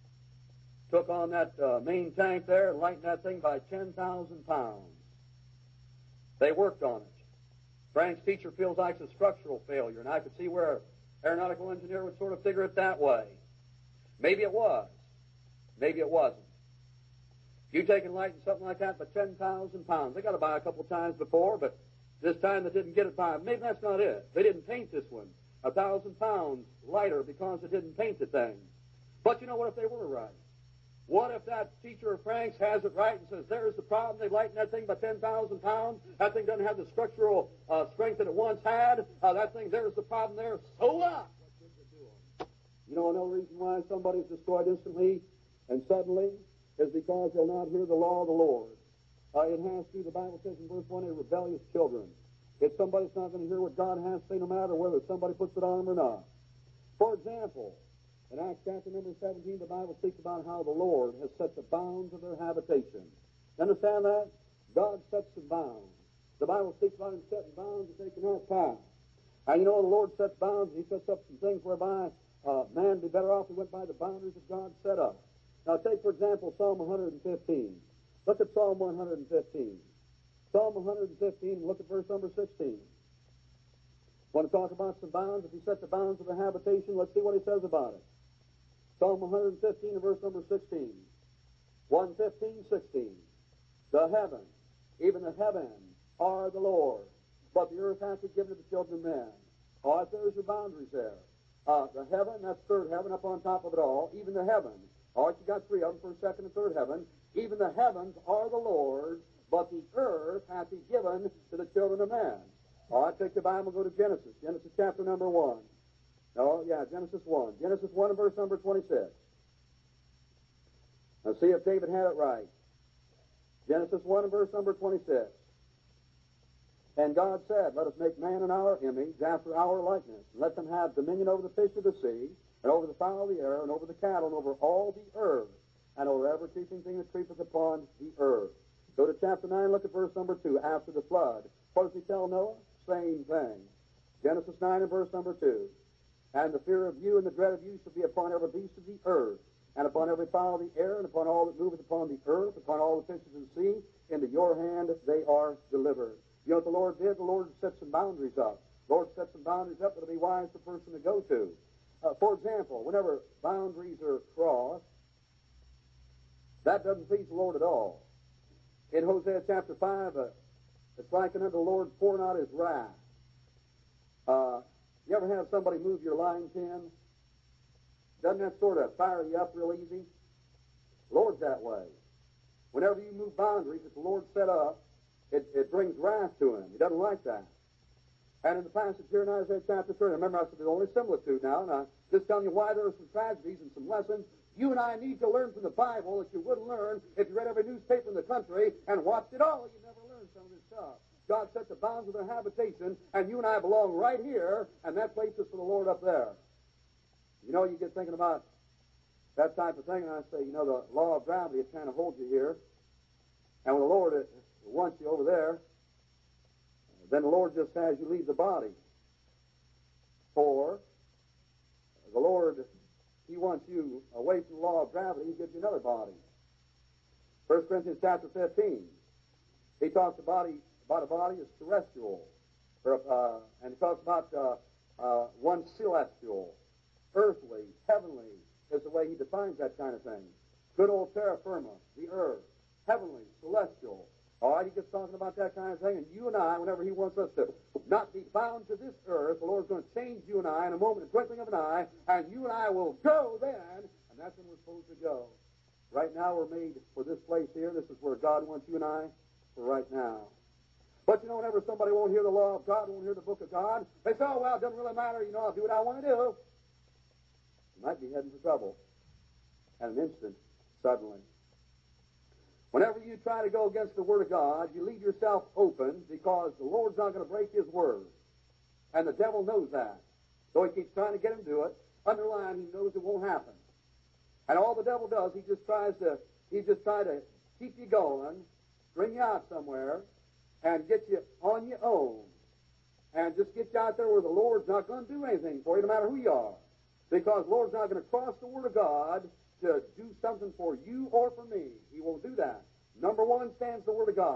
took on that main tank there and lightened that thing by 10,000 pounds. They worked on it. Frank's teacher feels like it's a structural failure, and I could see where an aeronautical engineer would sort of figure it that way. Maybe it was. Maybe it wasn't. You take and lighten something like that for 10,000 pounds. They got it by a couple of times before, but this time they didn't get it by. Maybe that's not it. They didn't paint this one 1,000 pounds lighter because they didn't paint the thing. But you know what if they were right? What if that teacher of Frank's has it right and says, there's the problem, they lightened that thing by 10,000 pounds, that thing doesn't have the structural strength that it once had, that thing, there's the problem there, so what? What good to do them? You know another reason why somebody's destroyed instantly and suddenly is because they'll not hear the law of the Lord. It has to, the Bible says in verse 1, a rebellious children. It's somebody that's not going to hear what God has to say no matter whether somebody puts it on them or not. For example, in Acts chapter number 17, the Bible speaks about how the Lord has set the bounds of their habitation. You understand that? God sets the bounds. The Bible speaks about him setting bounds that they cannot pass. And you know, the Lord sets bounds, and he sets up some things whereby man would be better off if he went by the boundaries that God set up. Now take, for example, Psalm 115. Look at Psalm 115. Psalm 115, look at verse number 16. Want to talk about some bounds? If he set the bounds of the habitation, let's see what he says about it. Psalm 115 and verse number 16. 115, 16. The heaven, even the heavens, are the Lord, but the earth hath he given to the children of men. All right, there's your boundaries there. The heaven, that's third heaven up on top of it all, even the heavens. All right, you got three of them, first, second, and third heaven. Even the heavens are the Lord's, but the earth hath he given to the children of men. All right, take the Bible, go to Genesis. Genesis chapter number 1. Genesis 1. Genesis 1 and verse number 26. Now see if David had it right. Genesis 1 and verse number 26. And God said, let us make man in our image, after our likeness, and let them have dominion over the fish of the sea, and over the fowl of the air, and over the cattle, and over all the earth, and over every creeping thing that creepeth upon the earth. Go to chapter 9, look at verse number 2, after the flood. What does he tell Noah? Same thing. Genesis 9 and verse number 2. And the fear of you and the dread of you shall be upon every beast of the earth, and upon every fowl of the air, and upon all that moveth upon the earth, upon all the fishes of the sea. Into your hand they are delivered. You know what the Lord did? The Lord set some boundaries up. The Lord set some boundaries up that will be wise for a person to go to. For example, whenever boundaries are crossed, that doesn't please the Lord at all. In Hosea chapter 5, it's likened unto the Lord pouring out his wrath. You ever have somebody move your line pin? Doesn't that sort of fire you up real easy? The Lord's that way. Whenever you move boundaries that the Lord set up, it brings wrath to him. He doesn't like that. And in the passage here in Isaiah chapter 30, remember I said there's only similitude now, and I'm just telling you why there are some tragedies and some lessons you and I need to learn from the Bible that you wouldn't learn if you read every newspaper in the country and watched it all. You never learn some of this stuff. God set the bounds of their habitation, and you and I belong right here, and that place is for the Lord up there. You know, you get thinking about that type of thing, and I say, you know, the law of gravity, it kind of holds you here. And when the Lord wants you over there, then the Lord just has you leave the body. Or the Lord, he wants you away from the law of gravity, he gives you another body. 1 Corinthians chapter 15, he talks about a body as terrestrial, and he talks about one celestial, earthly, heavenly, is the way he defines that kind of thing. Good old terra firma, the earth, heavenly, celestial. All right, he gets talking about that kind of thing, and you and I, whenever he wants us to not be bound to this earth, the Lord's going to change you and I in a moment, a twinkling of an eye, and you and I will go then, and that's when we're supposed to go. Right now we're made for this place here. This is where God wants you and I for right now. But you know, whenever somebody won't hear the law of God, won't hear the book of God, they say, oh, well, it doesn't really matter, you know, I'll do what I want to do. You might be heading for trouble at an instant, suddenly. Whenever you try to go against the Word of God, you leave yourself open because the Lord's not going to break His Word. And the devil knows that. So he keeps trying to get him to do it. Underline, he knows it won't happen. And all the devil does, he just tries to keep you going, bring you out somewhere, and get you on your own. And just get you out there where the Lord's not going to do anything for you, no matter who you are. Because the Lord's not going to cross the Word of God to do something for you or for me. He won't do that. Number one stands the Word of God.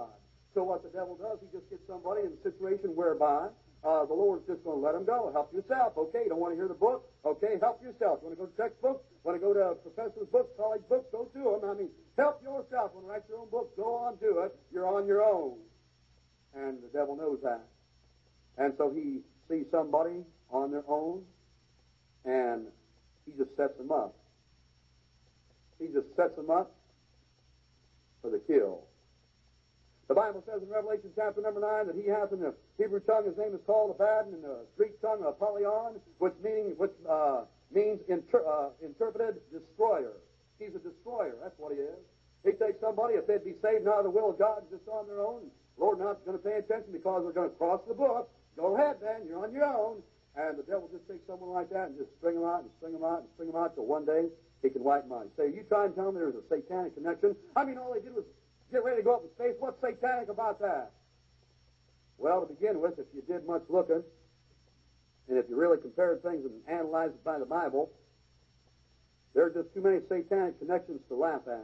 So what the devil does, he just gets somebody in a situation whereby the Lord's just going to let him go. Help yourself. Okay, you don't want to hear the book? Okay, help yourself. You want to go to textbooks? Want to go to professor's books, college books? Go to them. I mean, help yourself. Want to write your own book? Go on, do it. You're on your own. And the devil knows that. And so he sees somebody on their own, and he just sets them up. He just sets them up for the kill. The Bible says in Revelation chapter number 9 that he has in the Hebrew tongue, his name is called Abaddon, in the Greek tongue Apollyon, which means interpreted destroyer. He's a destroyer. That's what he is. He takes somebody, if they'd be saved now the will of God, just on their own. Lord not going to pay attention because they're going to cross the book. Go ahead then, you're on your own. And the devil just takes someone like that and just string them out and string them out and string them out till one day he can wipe them out. Say, you try and tell me there's a satanic connection. I mean, all they did was get ready to go up in space. What's satanic about that? Well, to begin with, if you did much looking, and if you really compared things and analyzed it by the Bible, there are just too many satanic connections to laugh at.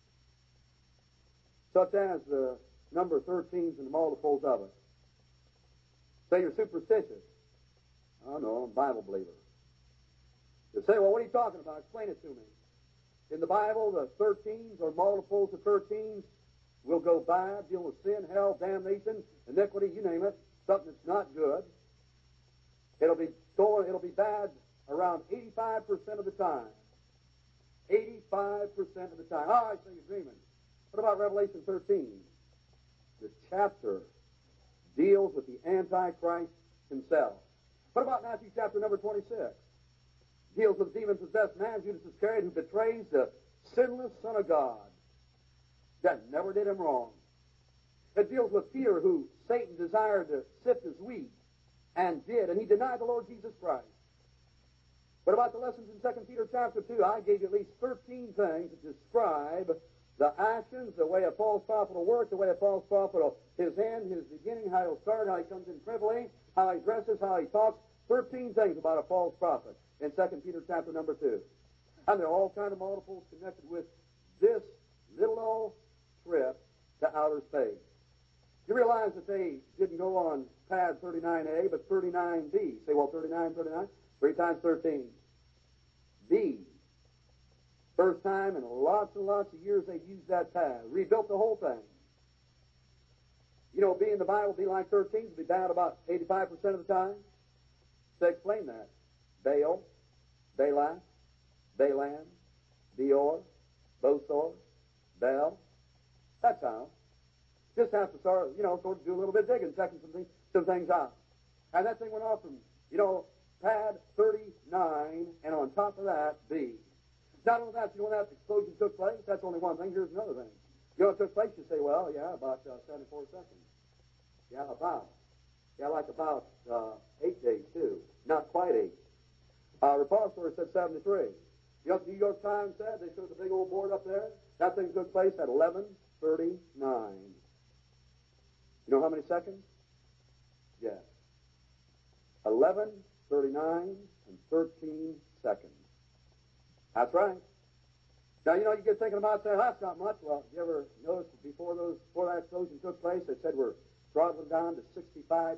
Such as the number 13s and the multiples of it. Say you're superstitious. Oh, no, I'm a Bible believer. You say, well, what are you talking about? Explain it to me. In the Bible, the 13s or multiples of 13s will go bad, deal with sin, hell, damnation, iniquity, you name it, something that's not good. It'll be bad around 85% of the time. 85% of the time. Oh, I say you're dreaming. What about Revelation 13? The chapter deals with the Antichrist himself. What about Matthew chapter number 26? Deals with the demon-possessed man, Judas Iscariot, who betrays the sinless Son of God that never did him wrong. It deals with Peter, who Satan desired to sift as wheat, and did, and he denied the Lord Jesus Christ. What about the lessons in 2 Peter chapter 2? I gave you at least 13 things that describe the actions, the way a false prophet will work, the way a false prophet will, his end, his beginning, how he'll start, how he comes in privily, how he dresses, how he talks. 13 things about a false prophet in 2 Peter chapter number 2. And there are all kinds of multiples connected with this little old trip to outer space. You realize that they didn't go on pad 39A, but 39B. Say, well, 39, 39, 3 times 13. B. First time in lots and lots of years they've used that pad. Rebuilt the whole thing. You know, B in the Bible be like 13, be bad about 85% of the time. So explain that. Baal, Balak, Balaam, Beor, Bosor, Bel. That's how. Just have to start, sort of do a little bit digging, checking some things out. And that thing went off from, pad 39, and on top of that, B. Not only that, when that explosion took place, that's only one thing. Here's another thing. It took place, you say, well, yeah, about 74 seconds. Yeah, about. Yeah, like about 8 days, too. Not quite 8. Repository said 73. You know what the New York Times said? They showed the big old board up there. That thing took place at 11:39. You know how many seconds? Yes. 11:39 and 13 seconds. That's right. Now, you get thinking about that. That's not much. Well, you ever notice before that explosion took place, they said we're throttling down to 65%?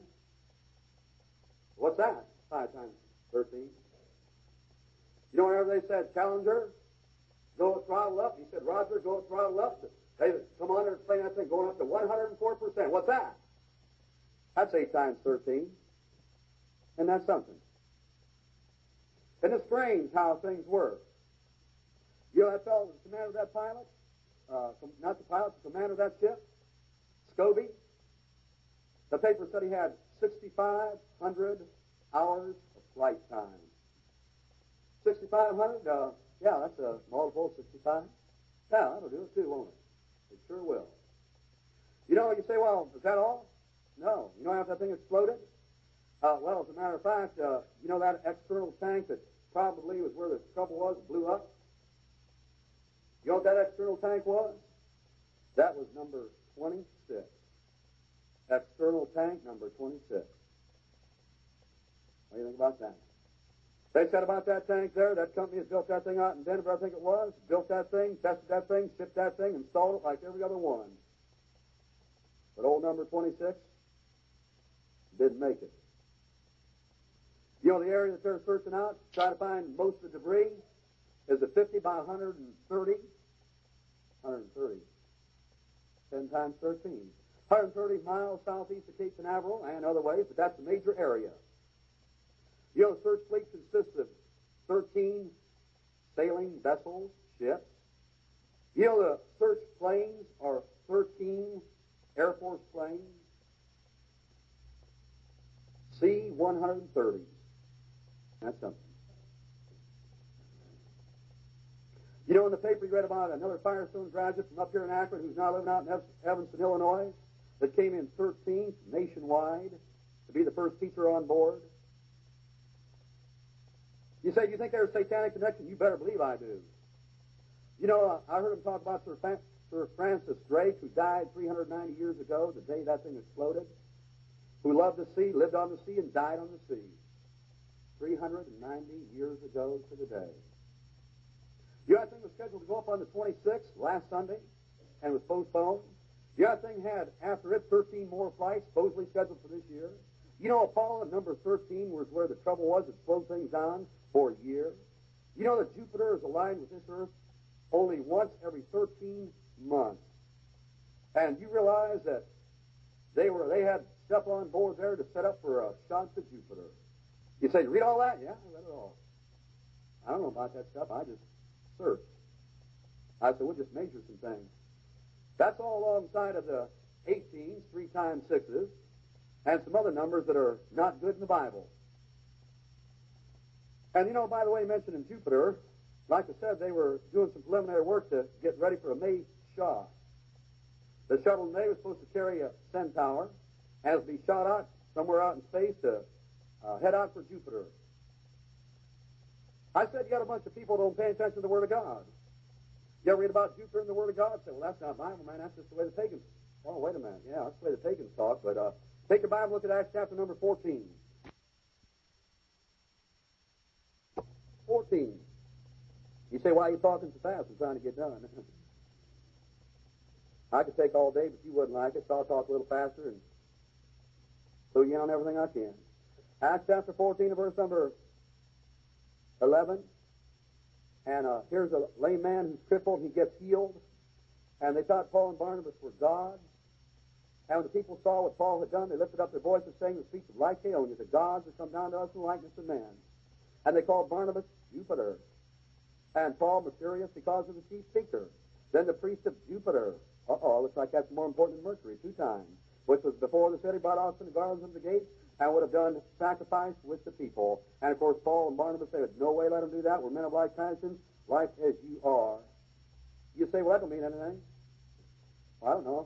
What's that? 5 times 13. Whenever they said, Challenger, go at throttle up, he said, Roger, go at throttle up. They come on and explain that thing going up to 104%. What's that? That's 8 times 13. And that's something. Isn't it strange how things work? That fellow, the commander of that pilot, not the pilot, the commander of that ship, Scobie, the paper said he had 6,500 hours of flight time. 6,500? Yeah, that's a multiple of 65. Yeah, that'll do it too, won't it? It sure will. You say, well, is that all? No. You know how that thing exploded? Well, as a matter of fact, that external tank that probably was where the trouble was, blew up? You know what that external tank was? That was number 26. External tank number 26. What do you think about that? They said about that tank there, that company that built that thing out in Denver, I think it was, built that thing, tested that thing, shipped that thing, installed it like every other one. But old number 26 didn't make it. You know, the area that they're searching out, try to find most of the debris, is a 50 by 130. 130. 10 times 13. 130 miles southeast of Cape Canaveral and other ways, but that's a major area. You know, the search fleet consists of 13 sailing vessels, ships. You know, the search planes are 13 Air Force planes, C-130s. That's something. You know, in the paper you read about another Firestone graduate from up here in Akron who's now living out in Evanston, Illinois, that came in 13th nationwide to be the first teacher on board. You say, do you think there's a satanic connection? You better believe I do. You know, I heard him talk about Sir Francis Drake, who died 390 years ago, the day that thing exploded, who loved the sea, lived on the sea, and died on the sea. 390 years ago to the day. You know, that thing was scheduled to go up on the 26th, last Sunday, and was postponed. You know, that thing had, after it, 13 more flights, supposedly scheduled for this year. You know, Apollo number 13 was where the trouble was. It slowed things down for a year. You know that Jupiter is aligned with this Earth only once every 13 months. And you realize that they had stuff on board there to set up for shots at Jupiter. You say, read all that? Yeah, I read it all. I don't know about that stuff. I just searched. I said, we'll just measure some things. That's all alongside of the 18s, 3 times 6s, and some other numbers that are not good in the Bible. And you know, by the way, mentioning Jupiter, like I said, they were doing some preliminary work to get ready for a May shot. The shuttle today was supposed to carry a Centaur and to be shot out somewhere out in space to head out for Jupiter. I said, you got a bunch of people who don't pay attention to the Word of God. You ever read about Jupiter in the Word of God? Say, well, that's not Bible, man. That's just the way the pagans. Oh, wait a minute. Yeah, that's the way the pagans talk. But take your Bible, look at Acts chapter number 14. 14. You say, why are you talking so fast? I'm trying to get done. I could take all day, but you wouldn't like it, so I'll talk a little faster and clue you in on everything I can. Acts chapter 14, verse number 11. And here's a lame man who's crippled, and he gets healed. And they thought Paul and Barnabas were gods. And when the people saw what Paul had done, they lifted up their voices, saying the speech of Lycaonia, the gods have come down to us in the likeness of man. And they called Barnabas Jupiter, and Paul Mysterious because of the chief speaker. Then the priest of Jupiter. Looks like that's more important than Mercury, 2 times. Which was before the city, brought oxen and garlands of the gate, and would have done sacrifice with the people. And of course, Paul and Barnabas said, no way let them do that. We're men of like passions, like as you are. You say, well, that don't mean anything. Well, I don't know.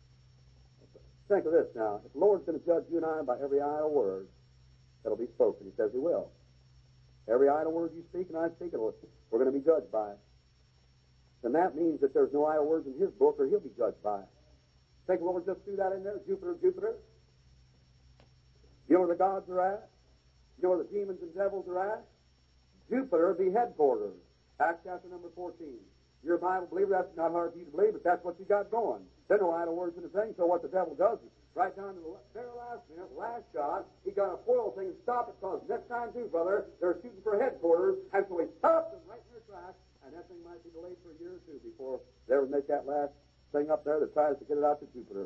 Think of this now. If the Lord's going to judge you and I by every idle word that'll be spoken, he says he will. Every idle word you speak and I speak, we're going to be judged by it. And that means that there's no idle words in his book or he'll be judged by it. Think the Lord just threw that in there, Jupiter, Jupiter. You know where the gods are at? You know where the demons and devils are at? Jupiter, the headquarters. Acts chapter number 14. You're a Bible believer, that's not hard for you to believe, but that's what you got going. There's no idle words in the thing, so what the devil does is, right down to the very last minute, last shot, he got a foil thing and stop it, because next time too, brother, they're shooting for headquarters, and so he stops them right in their tracks, and that thing might be delayed for a year or two before they ever make that last thing up there that tries to get it out to Jupiter.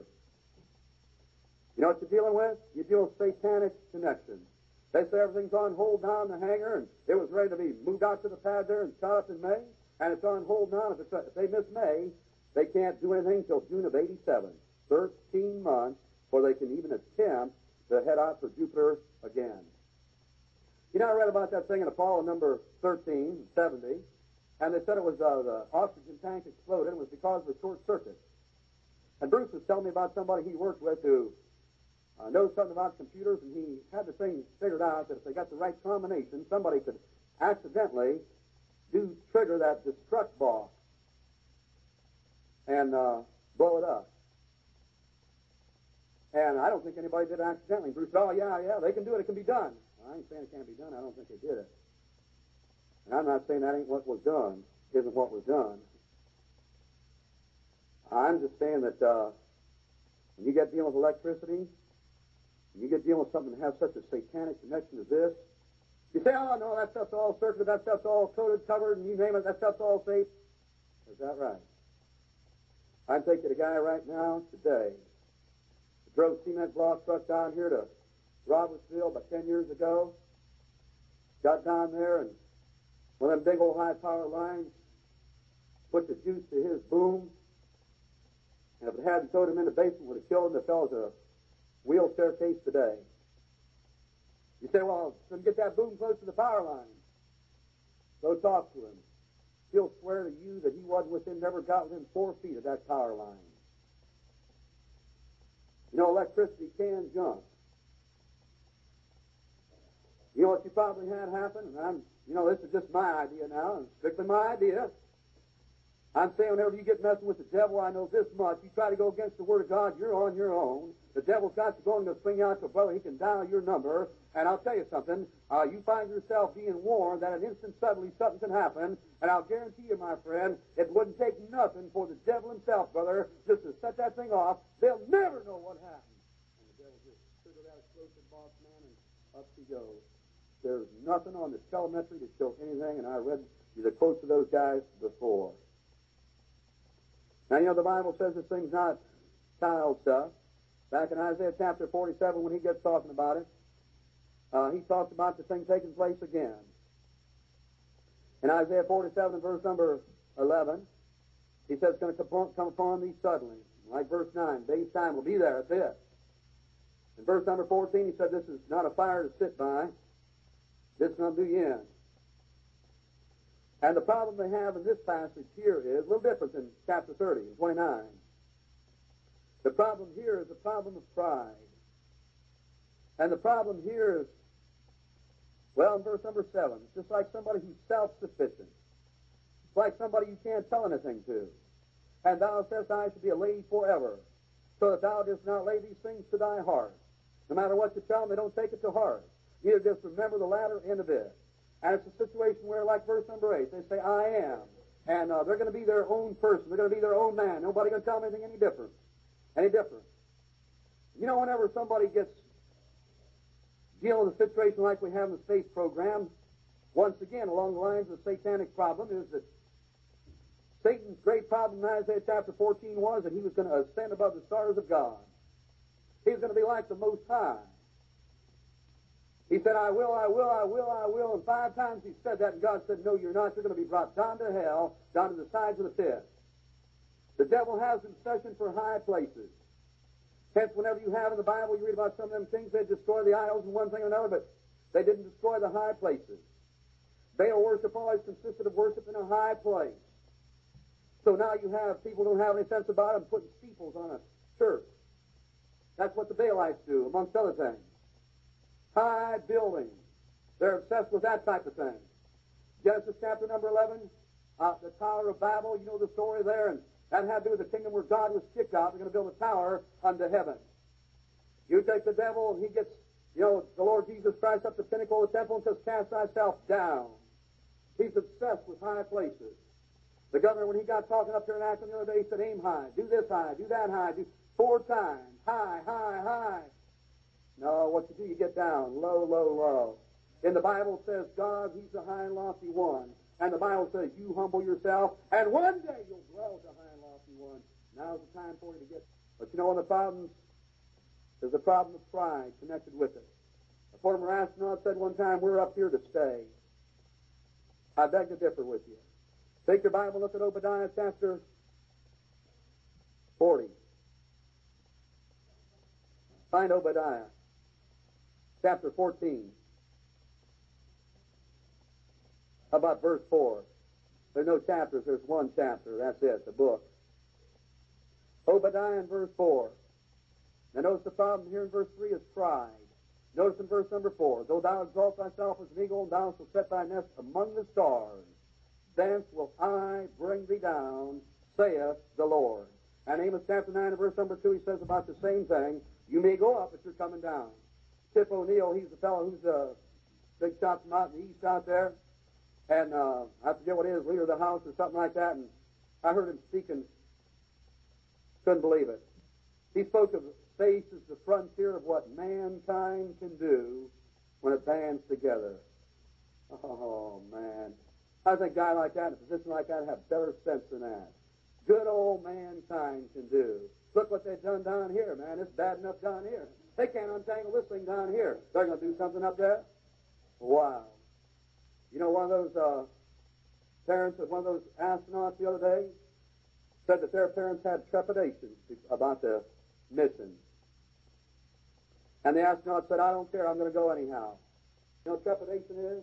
You know what you're dealing with? You deal with satanic connection. They say everything's on hold now in the hangar, and it was ready to be moved out to the pad there and shot up in May, and it's on hold now. If they miss May, they can't do anything until June of 87. 13 months before they can even attempt to head out for Jupiter again. You know, I read about that thing in Apollo number 13, 70, and they said it was the oxygen tank exploded. It was because of a short circuit. And Bruce was telling me about somebody he worked with who knows something about computers, and he had the thing figured out that if they got the right combination, somebody could accidentally trigger that destruct box and blow it up. And I don't think anybody did it accidentally. Bruce said, oh, yeah, they can do it. It can be done. Well, I ain't saying it can't be done. I don't think they did it. And I'm not saying that ain't what was done, isn't what was done. I'm just saying that when you get dealing with electricity, when you get dealing with something that has such a satanic connection as this, you say, oh, no, that stuff's all circuited, that stuff's all coated, covered, and you name it, that stuff's all safe. Is that right? I'm thinking of a guy right now, today, who drove cement block truck down here to Robertsville about 10 years ago, got down there, and one of them big old high-power lines put the juice to his boom, and if it hadn't thrown him in the basement, would have killed him. The fellow's a wheelchair case today. You say, well, let me get that boom close to the power line. Go talk to him. He'll swear to you that he wasn't within, never got within 4 feet of that power line. You know, electricity can jump. You know what you probably had happen? And this is just my idea now, and strictly my idea. I'm saying whenever you get messing with the devil, I know this much. You try to go against the Word of God, you're on your own. The devil's got you going to swing out to a brother. He can dial your number. And I'll tell you something. You find yourself being warned that an instant suddenly something can happen. And I'll guarantee you, my friend, it wouldn't take nothing for the devil himself, brother, just to set that thing off. They'll never know what happened. And the devil just triggered that explosive boss man, and up he goes. There's nothing on the telemetry to show anything, and I read the quotes of those guys before. Now, you know, the Bible says this thing's not child stuff. Back in Isaiah chapter 47, when he gets talking about it, he talks about the thing taking place again. In Isaiah 47, verse number 11, he says it's going to come upon thee suddenly. Like verse 9, day's time will be there, that's it. In verse number 14, he said this is not a fire to sit by. This is going to do you in. And the problem they have in this passage here is a little different than chapter 30, 29. The problem here is the problem of pride. And the problem here is, well, in verse number 7, it's just like somebody who's self-sufficient. It's like somebody you can't tell anything to. And thou sayest, I shall be a lady forever, so that thou dost not lay these things to thy heart. No matter what you tell them, they don't take it to heart. You just remember the latter end of it. And it's a situation where, like verse number 8, they say, I am. And they're going to be their own person. They're going to be their own man. Nobody's going to tell them anything any different. Any different. You know, whenever somebody gets dealing with a situation like we have in the space program, once again, along the lines of the satanic problem, is that Satan's great problem in Isaiah chapter 14 was that he was going to ascend above the stars of God. He was going to be like the Most High. He said, I will, I will, I will, I will. And 5 times he said that, and God said, no, you're not. You're going to be brought down to hell, down to the sides of the pit. The devil has an obsession for high places. Hence, whenever you have in the Bible, you read about some of them things, they destroy the idols and one thing or another, but they didn't destroy the high places. Baal worship always consisted of worship in a high place. So now you have people who don't have any sense about it putting steeples on a church. That's what the Baalites do, amongst other things. High buildings. They're obsessed with that type of thing. Genesis chapter number 11, the Tower of Babel, you know the story there, and that had to do with the kingdom where God was kicked out. They're going to build a tower unto heaven. You take the devil, and he gets, the Lord Jesus Christ up the pinnacle of the temple and says, cast thyself down. He's obsessed with high places. The governor, when he got talking up there in Akron the other day, he said, aim high, do this high, do that high, do 4 times, high, high, high. No, what you do, you get down, low, low, low. And the Bible says, God, he's the high and lofty one. And the Bible says, you humble yourself, and one day you'll dwell with the high and lofty one. Now's the time for you to get. But you know one of the problems? There's a problem of pride connected with it. A former astronaut said one time, we're up here to stay. I beg to differ with you. Take your Bible, look at Obadiah chapter 40. Find Obadiah chapter 14. How about verse 4? There's no chapters, there's one chapter. That's it, the book. Obadiah in verse 4. Now notice the problem here in verse 3 is pride. Notice in verse number 4, though thou exalt thyself as an eagle, and thou shalt set thy nest among the stars, thence will I bring thee down, saith the Lord. And Amos chapter 9 and verse number 2, he says about the same thing. You may go up, but you're coming down. Tip O'Neill, he's the fellow who's a big shot from out in the east out there. And I forget what it is, leader of the house or something like that. And I heard him speaking, couldn't believe it. He spoke of space as the frontier of what mankind can do when it bands together. Oh, man. I think a guy like that, in a position like that, have better sense than that. Good old mankind can do. Look what they've done down here, man. It's bad enough down here. They can't untangle this thing down here. They're going to do something up there? Wow. You know, one of those parents of one of those astronauts the other day said that their parents had trepidation about the mission. And the astronaut said, I don't care, I'm going to go anyhow. You know what trepidation is?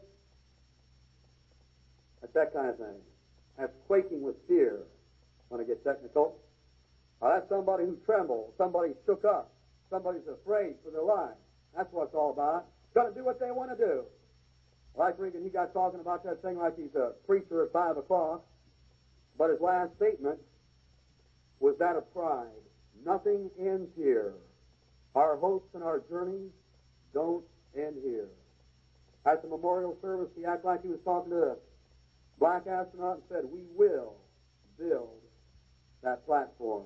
That's that kind of thing. That's quaking with fear, when I get technical. That's somebody who trembles, somebody shook up, somebody's afraid for their life. That's what it's all about. Got to do what they want to do. Like Reagan, he got talking about that thing like he's a preacher at 5 o'clock, but his last statement was that of pride. Nothing ends here. Our hopes and our journeys don't end here. At the memorial service, he acted like he was talking to the black astronaut and said, we will build that platform.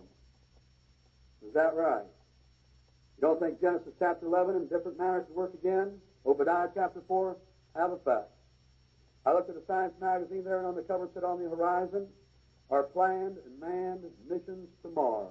Is that right? You don't think Genesis chapter 11 in different manners to work again? Obadiah chapter 4 have effect. I looked at the Science magazine there, and on the cover it said, on the horizon are planned and manned missions to Mars.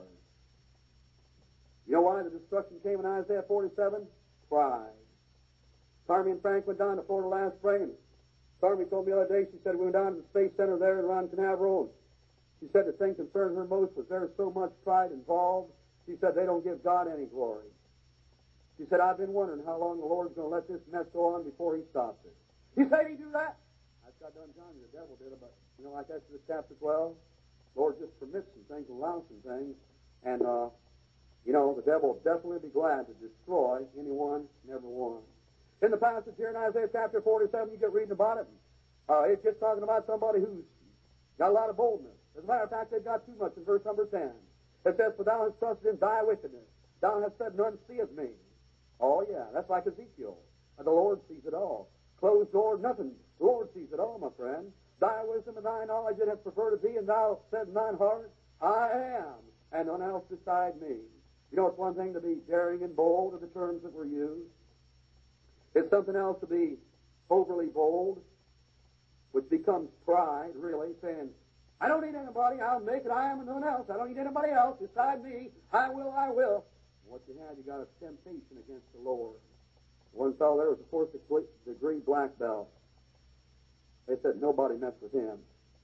You know why the destruction came in Isaiah 47? Pride. Carmi and Frank went down to Florida last spring, and Carmi told me the other day, she said, we went down to the Space Center there around Canaveral. She said the thing concerned her most was there's so much pride involved. She said they don't give God any glory. She said, I've been wondering how long the Lord's going to let this mess go on before he stops it. You say he do that? I got done telling you the devil did it, but, you know, like Exodus chapter 12, the Lord just permits some things, allows some things, and, you know, the devil will definitely be glad to destroy anyone and everyone. In the passage here in Isaiah chapter 47, you get reading about it. It's just talking about somebody who's got a lot of boldness. As a matter of fact, they've got too much in verse number 10. It says, for thou hast trusted in thy wickedness. Thou hast said, none seeth me. Oh, yeah, that's like Ezekiel. The Lord sees it all. Closed door, nothing. The Lord sees it all, my friend. Thy wisdom and thy knowledge it hath preferred thee, and thou said in thine heart, I am, and none else beside me. You know, it's one thing to be daring and bold are the terms that were used. It's something else to be overly bold, which becomes pride, really, saying, I don't need anybody, I'll make it, I am and none else. I don't need anybody else beside me. I will, I will. What you had, you got a temptation against the Lord. One fellow there was a 4th degree black belt. They said nobody messed with him.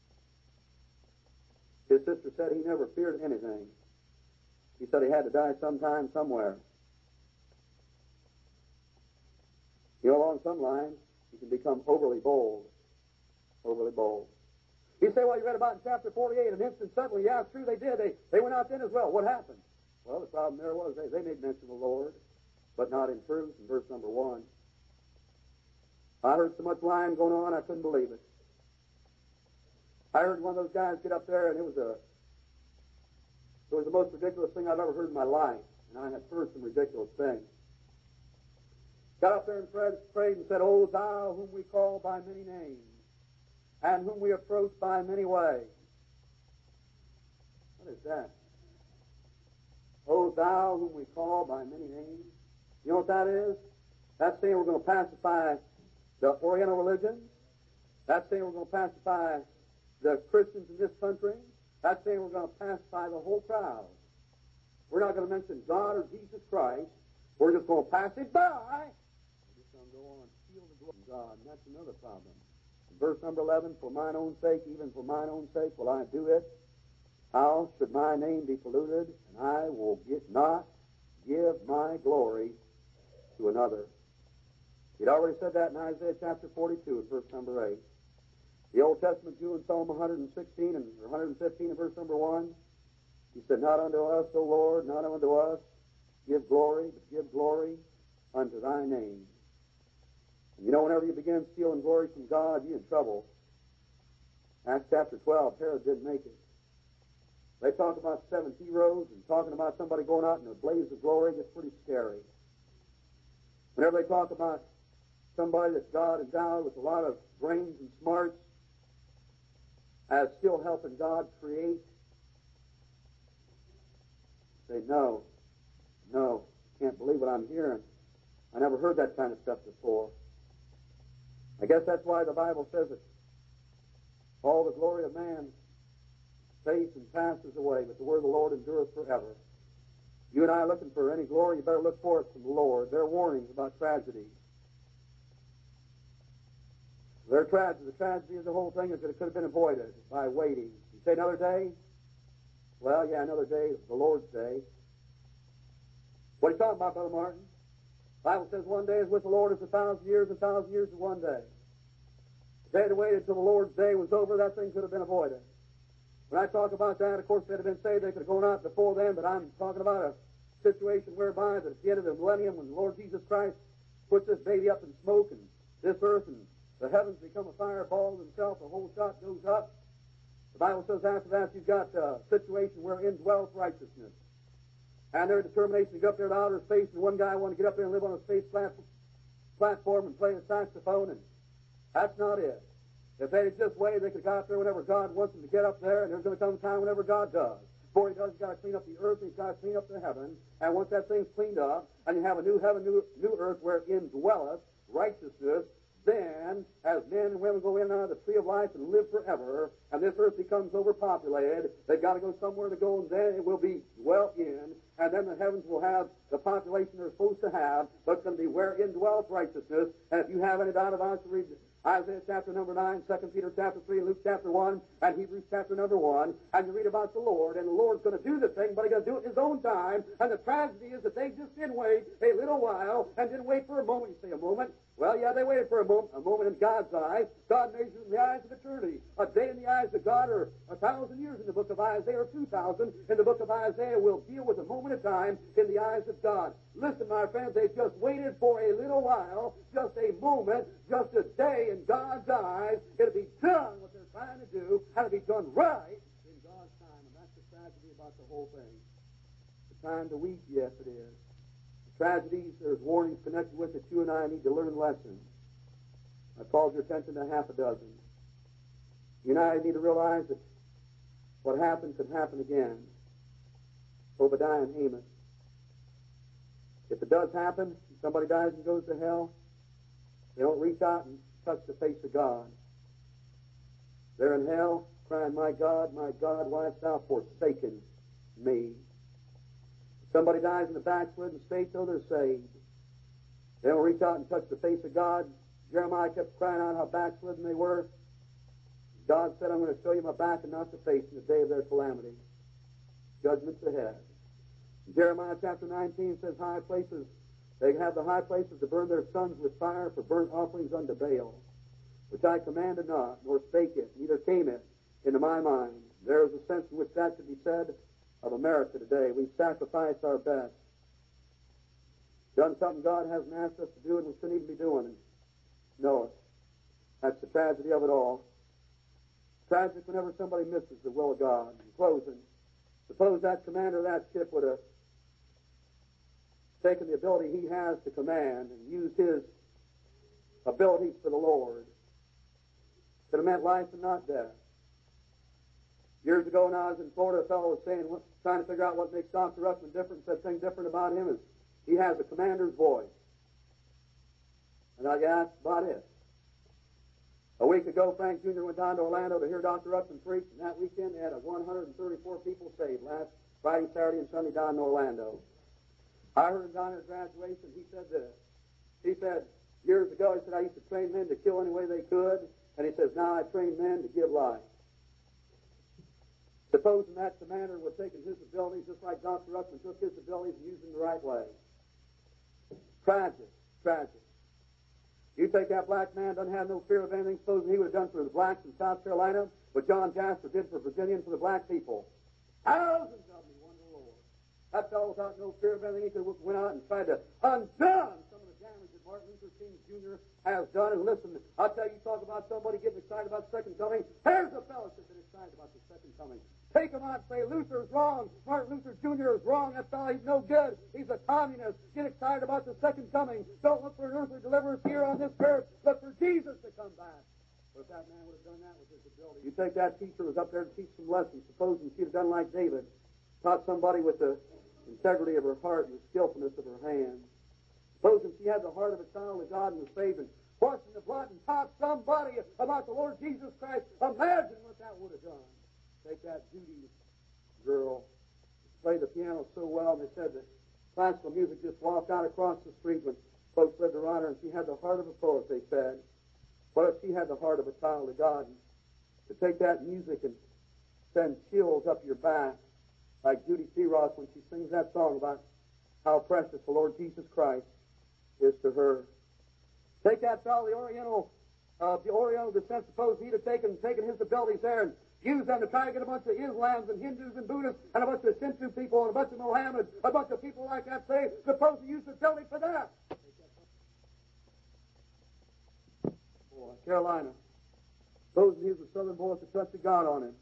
His sister said he never feared anything. He said he had to die sometime, somewhere. You know, along some lines, you can become overly bold. Overly bold. You say, well, you read about in chapter 48, an instant suddenly, yeah, it's true, they did. They went out then as well. What happened? Well, the problem there was they made mention of the Lord, but not in truth, in verse number 1. I heard so much lying going on, I couldn't believe it. I heard one of those guys get up there, and it was the most ridiculous thing I've ever heard in my life, and I have heard some ridiculous things. Got up there and prayed and said, O thou whom we call by many names, and whom we approach by many ways. What is that? O thou whom we call by many names. You know what that is? That's saying we're going to pacify the Oriental religions. That's saying we're going to pacify the Christians in this country. That's saying we're going to pacify the whole crowd. We're not going to mention God or Jesus Christ. We're just going to pass it by. We're just going to go on and feel the glory of God. And that's another problem. In verse number 11, for mine own sake, even for mine own sake, will I do it. How should my name be polluted? And I will not give my glory to another. He'd already said that in Isaiah chapter 42, verse number 8. The Old Testament Jew in Psalm 116 and 115 and verse number 1, he said, not unto us, O Lord, not unto us, give glory, but give glory unto thy name. And you know, whenever you begin stealing glory from God, you're in trouble. Acts chapter 12, Herod didn't make it. They talk about 7 heroes and talking about somebody going out in a blaze of glory gets pretty scary. Whenever they talk about somebody that God endowed with a lot of brains and smarts as still helping God create, say no. No, can't believe what I'm hearing. I never heard that kind of stuff before. I guess that's why the Bible says that all the glory of man fades and passes away, but the word of the Lord endureth forever. You and I are looking for any glory, you better look for it from the Lord. There are warnings about tragedy. The tragedy of the whole thing is that it could have been avoided by waiting. You say another day? Well, yeah, another day, the Lord's day. What are you talking about, Brother Martin? The Bible says one day is with the Lord as 1,000 years, 1,000 years is one day. If they had waited until the Lord's day was over, that thing could have been avoided. When I talk about that, of course, if they'd have been saved, they could have gone out before then, but I'm talking about a situation whereby that at the end of the millennium, when the Lord Jesus Christ puts this baby up in smoke and this earth and the heavens become a fireball themselves, the whole shot goes up. The Bible says after that you've got a situation wherein dwells righteousness. And their determination to go up there to outer space, and one guy wanted to get up there and live on a space platform and play a saxophone, and that's not it. If they had just waited, they could go out there whenever God wants them to get up there, and there's going to come a time whenever God does. Before He does, He's got to clean up the earth, and He's got to clean up the heaven. And once that thing's cleaned up, and you have a new heaven, new earth, wherein dwelleth righteousness, then, as men and women go in and out of the tree of life and live forever, and this earth becomes overpopulated, they've got to go somewhere to go, and then it will be dwelt in, and then the heavens will have the population they're supposed to have, but it's going to be wherein dwells righteousness. And if you have any doubt about it, read Isaiah chapter number 9, 2 Peter chapter 3, Luke chapter 1, and Hebrews chapter number 1, and you read about the Lord, and the Lord's going to do the thing, but He's going to do it in His own time, and the tragedy is that they just didn't wait a little while, and didn't wait for a moment. You say, a moment? Well, yeah, they waited for a moment in God's eyes. God measures in the eyes of eternity. A day in the eyes of God are 1,000 years in the book of Isaiah, or 2,000 in the book of Isaiah will deal with a moment of time in the eyes of God. Listen, my friends, they just waited for a little while, just a moment, just a day in God's eyes. It'll be done what they're trying to do, and it'll be done right in God's time. And that's the tragedy about the whole thing. The time to weep, yes, it is. Tragedies, there's warnings connected with it. You and I need to learn lessons. I've called your attention to half a dozen. You and I need to realize that what happened could happen again. Obadiah and Amos. If it does happen, somebody dies and goes to hell, they don't reach out and touch the face of God. They're in hell, crying, my God, why hast thou forsaken me? Somebody dies in the backslidden state, though they're saved. They don't reach out and touch the face of God. Jeremiah kept crying out how backslidden they were. God said, I'm going to show you my back and not the face in the day of their calamity. Judgment's ahead. Jeremiah chapter 19 says, high places, they have the high places to burn their sons with fire for burnt offerings unto Baal, which I commanded not, nor spake it, neither came it into my mind. There is a sense in which that should be said of America today. We've sacrificed our best, done something God hasn't asked us to do and we shouldn't even be doing it. No, that's the tragedy of it all. Tragic whenever somebody misses the will of God. In closing, suppose that commander of that ship would have taken the ability he has to command and used his abilities for the Lord. Could have meant life and not death. Years ago when I was in Florida, a fellow was saying, trying to figure out what makes Dr. Ruckman different. Said thing different about him is he has a commander's voice. And I guess that's about it. A week ago, Frank Jr. went down to Orlando to hear Dr. Ruckman preach, and that weekend they had 134 people saved last Friday, Saturday, and Sunday down in Orlando. I heard him down at his graduation. He said this. He said, years ago, he said, I used to train men to kill any way they could. And he says, now I train men to give life. Supposing that commander was taking his abilities just like Dr. Ruckman took his abilities and used them the right way. Tragic, tragic. You take that black man, doesn't have no fear of anything, supposing he would have done for the blacks in South Carolina what John Jasper did for Virginia and for the black people. Thousands of them, wonder the Lord. That fellow without no fear of anything, he could have went out and tried to undone some of the damage that Martin Luther King Jr. has done. And listen, I'll tell you, talk about somebody getting excited about the second coming. Here's a fellowship that is excited about the second coming. Take him out and say, Luther's wrong. Martin Luther Jr. is wrong. That fellow, he's no good. He's a communist. Get excited about the second coming. Don't look for an earthly deliverance here on this earth. Look for Jesus to come back. But if that man would have done that with his ability, you take that teacher who was up there to teach some lessons. Supposing she'd have done like David, taught somebody with the integrity of her heart and the skillfulness of her hands. Supposing she had the heart of a child of God and was saved and washed in the blood and taught somebody about the Lord Jesus Christ, imagine what that would have done. Take that Judy girl, played the piano so well, and they said that classical music just walked out across the street when folks lived around her, and she had the heart of a poet, they said. What if she had the heart of a child of God? And to take that music and send chills up your back, like Judy Seaross when she sings that song about how precious the Lord Jesus Christ is to her. Take that fellow, the Oriental descent, suppose he'd have taken his abilities there and used them to try to get a bunch of Islams and Hindus and Buddhists and a bunch of Shinto people and a bunch of Mohammed, a bunch of people like that, say, suppose he used the ability for that. Boy, Carolina. Suppose he was a Southern boy with the touch of God on him.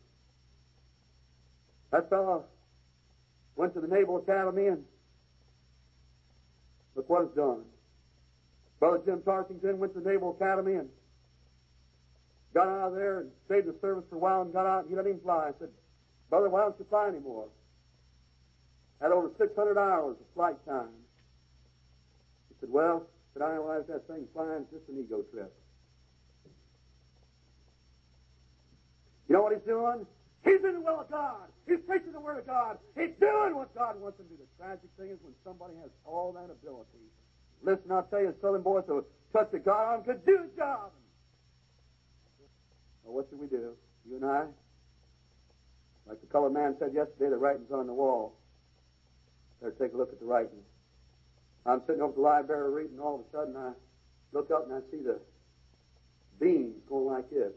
That fellow went to the Naval Academy and look what it's done. Brother Jim Tarkington went to the Naval Academy and got out of there and stayed in the service for a while and got out and he let him fly. I said, Brother, why don't you fly anymore? Had over 600 hours of flight time. He said, well, I analyze that thing flying, it's just an ego trip. You know what he's doing? He's in the will of God. He's preaching the Word of God. He's doing what God wants him to do. The tragic thing is when somebody has all that ability. Listen, I'll tell you, a Southern boy with a touch of God on him could do his job. Well, what should we do? You and I? Like the colored man said yesterday, the writing's on the wall. Better take a look at the writing. I'm sitting over at the library reading, and all of a sudden I look up and I see the beams going like this.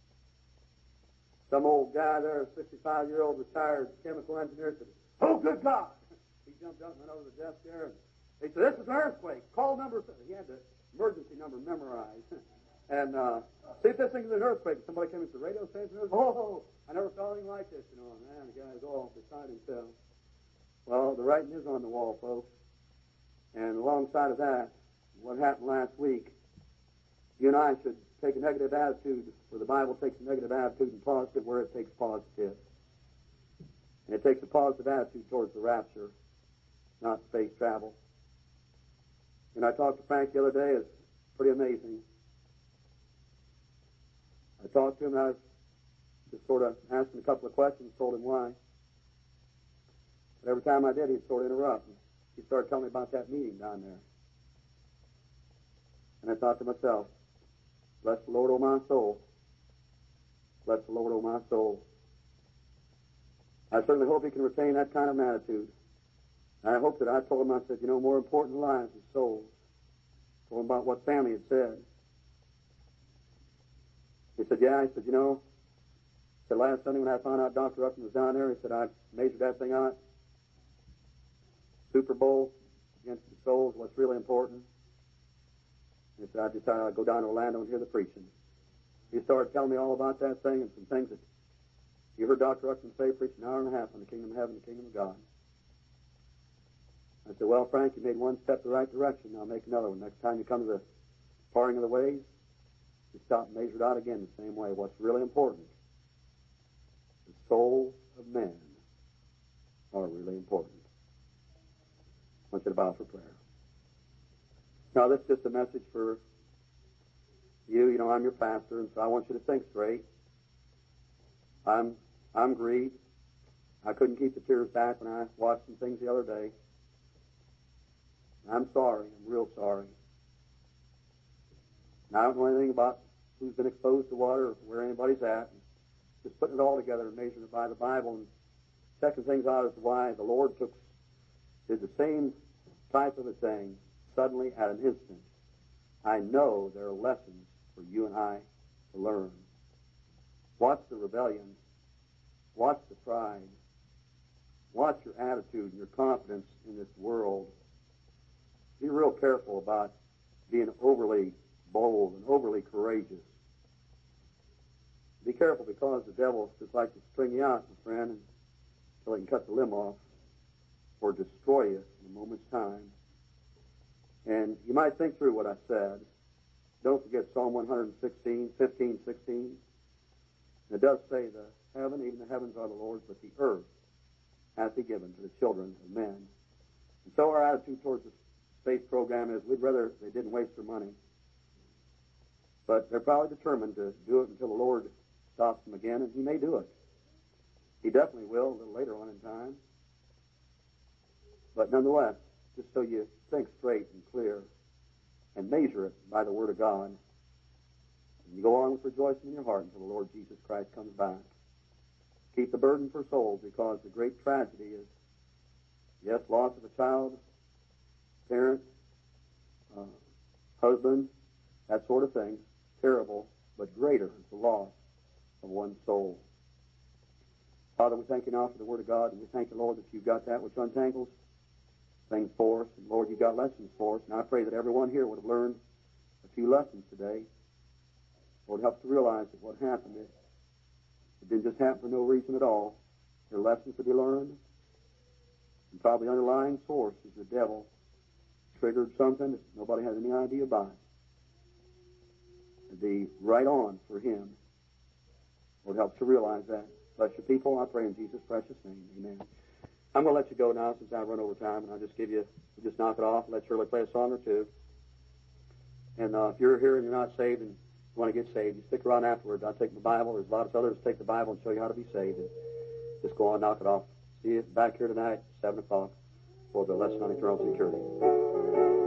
Some old guy there, a 65-year-old retired chemical engineer, said, oh, good God. He jumped up and went over to the desk there, and he said, this is an earthquake. Call number 7. He had the emergency number memorized. And see if this thing is an earthquake. Somebody came into the radio station and said, oh, I never saw anything like this. You know, and man, the guy's all beside himself. Well, the writing is on the wall, folks. And alongside of that, what happened last week, you and I should take a negative attitude where the Bible takes a negative attitude and positive where it takes positive. And it takes a positive attitude towards the rapture, not space travel. And I talked to Frank the other day. It's pretty amazing. I talked to him and I was just sort of asked him a couple of questions, told him why. But every time I did, he'd sort of interrupt. And he started telling me about that meeting down there. And I thought to myself, bless the Lord, O my soul. Bless the Lord, O my soul. I certainly hope he can retain that kind of attitude. And I hope that I told him, I said, you know, more important in lives is souls. Told him about what family had said. He said, yeah. He said, you know, he said, last Sunday when I found out Dr. Upton was down there, he said, I measured that thing out. Super Bowl against the souls, what's really important. He said, I decided I'd go down to Orlando and hear the preaching. He started telling me all about that thing and some things that you heard Dr. Upton say, preaching an hour and a half on the kingdom of heaven, the kingdom of God. I said, well, Frank, you made one step the right direction. Now make another one. Next time you come to the parting of the ways, you stop and measure it out again the same way. What's really important, the souls of men are really important. I want you to bow for prayer. Now, this is just a message for you. You know, I'm your pastor, and so I want you to think straight. I'm grieved. I couldn't keep the tears back when I watched some things the other day. I'm sorry. I'm real sorry. And I don't know anything about who's been exposed to water or where anybody's at. Just putting it all together and measuring it by the Bible and checking things out as to why the Lord did the same type of a thing suddenly at an instant. I know there are lessons for you and I to learn. Watch the rebellion. Watch the pride. Watch your attitude and your confidence in this world. Be real careful about being overly bold and overly courageous. Be careful because the devil just likes to string you out, my friend, until he can cut the limb off or destroy you in a moment's time. And you might think through what I said. Don't forget Psalm 116, 15, 16. It does say even the heavens are the Lord's, but the earth hath he given to the children of men. And so our attitude towards the space program is we'd rather they didn't waste their money. But they're probably determined to do it until the Lord stops them again, and He may do it. He definitely will a little later on in time. But nonetheless, just so you think straight and clear and measure it by the Word of God, and you go on with rejoicing in your heart until the Lord Jesus Christ comes back. Keep the burden for souls, because the great tragedy is, yes, loss of a child, parent, husband, that sort of thing, terrible, but greater is the loss of one soul. Father, we thank you now for the Word of God, and we thank you, Lord, that you've got that which untangles things for us. And Lord, you've got lessons for us, and I pray that everyone here would have learned a few lessons today. Lord, help us to realize that what happened, it didn't just happen for no reason at all. There are lessons to be learned, and probably the underlying source is the devil triggered something that nobody has any idea about. To be right on for him. Lord, help us to realize that. Bless your people, I pray in Jesus' precious name. Amen. I'm going to let you go now since I've run over time, and I'll just just knock it off and let Shirley play a song or two. And if you're here and you're not saved and you want to get saved, you stick around afterwards. I'll take the Bible. There's lots of others take the Bible and show you how to be saved. And just go on and knock it off. See you back here tonight, 7 o'clock, for the lesson on eternal security.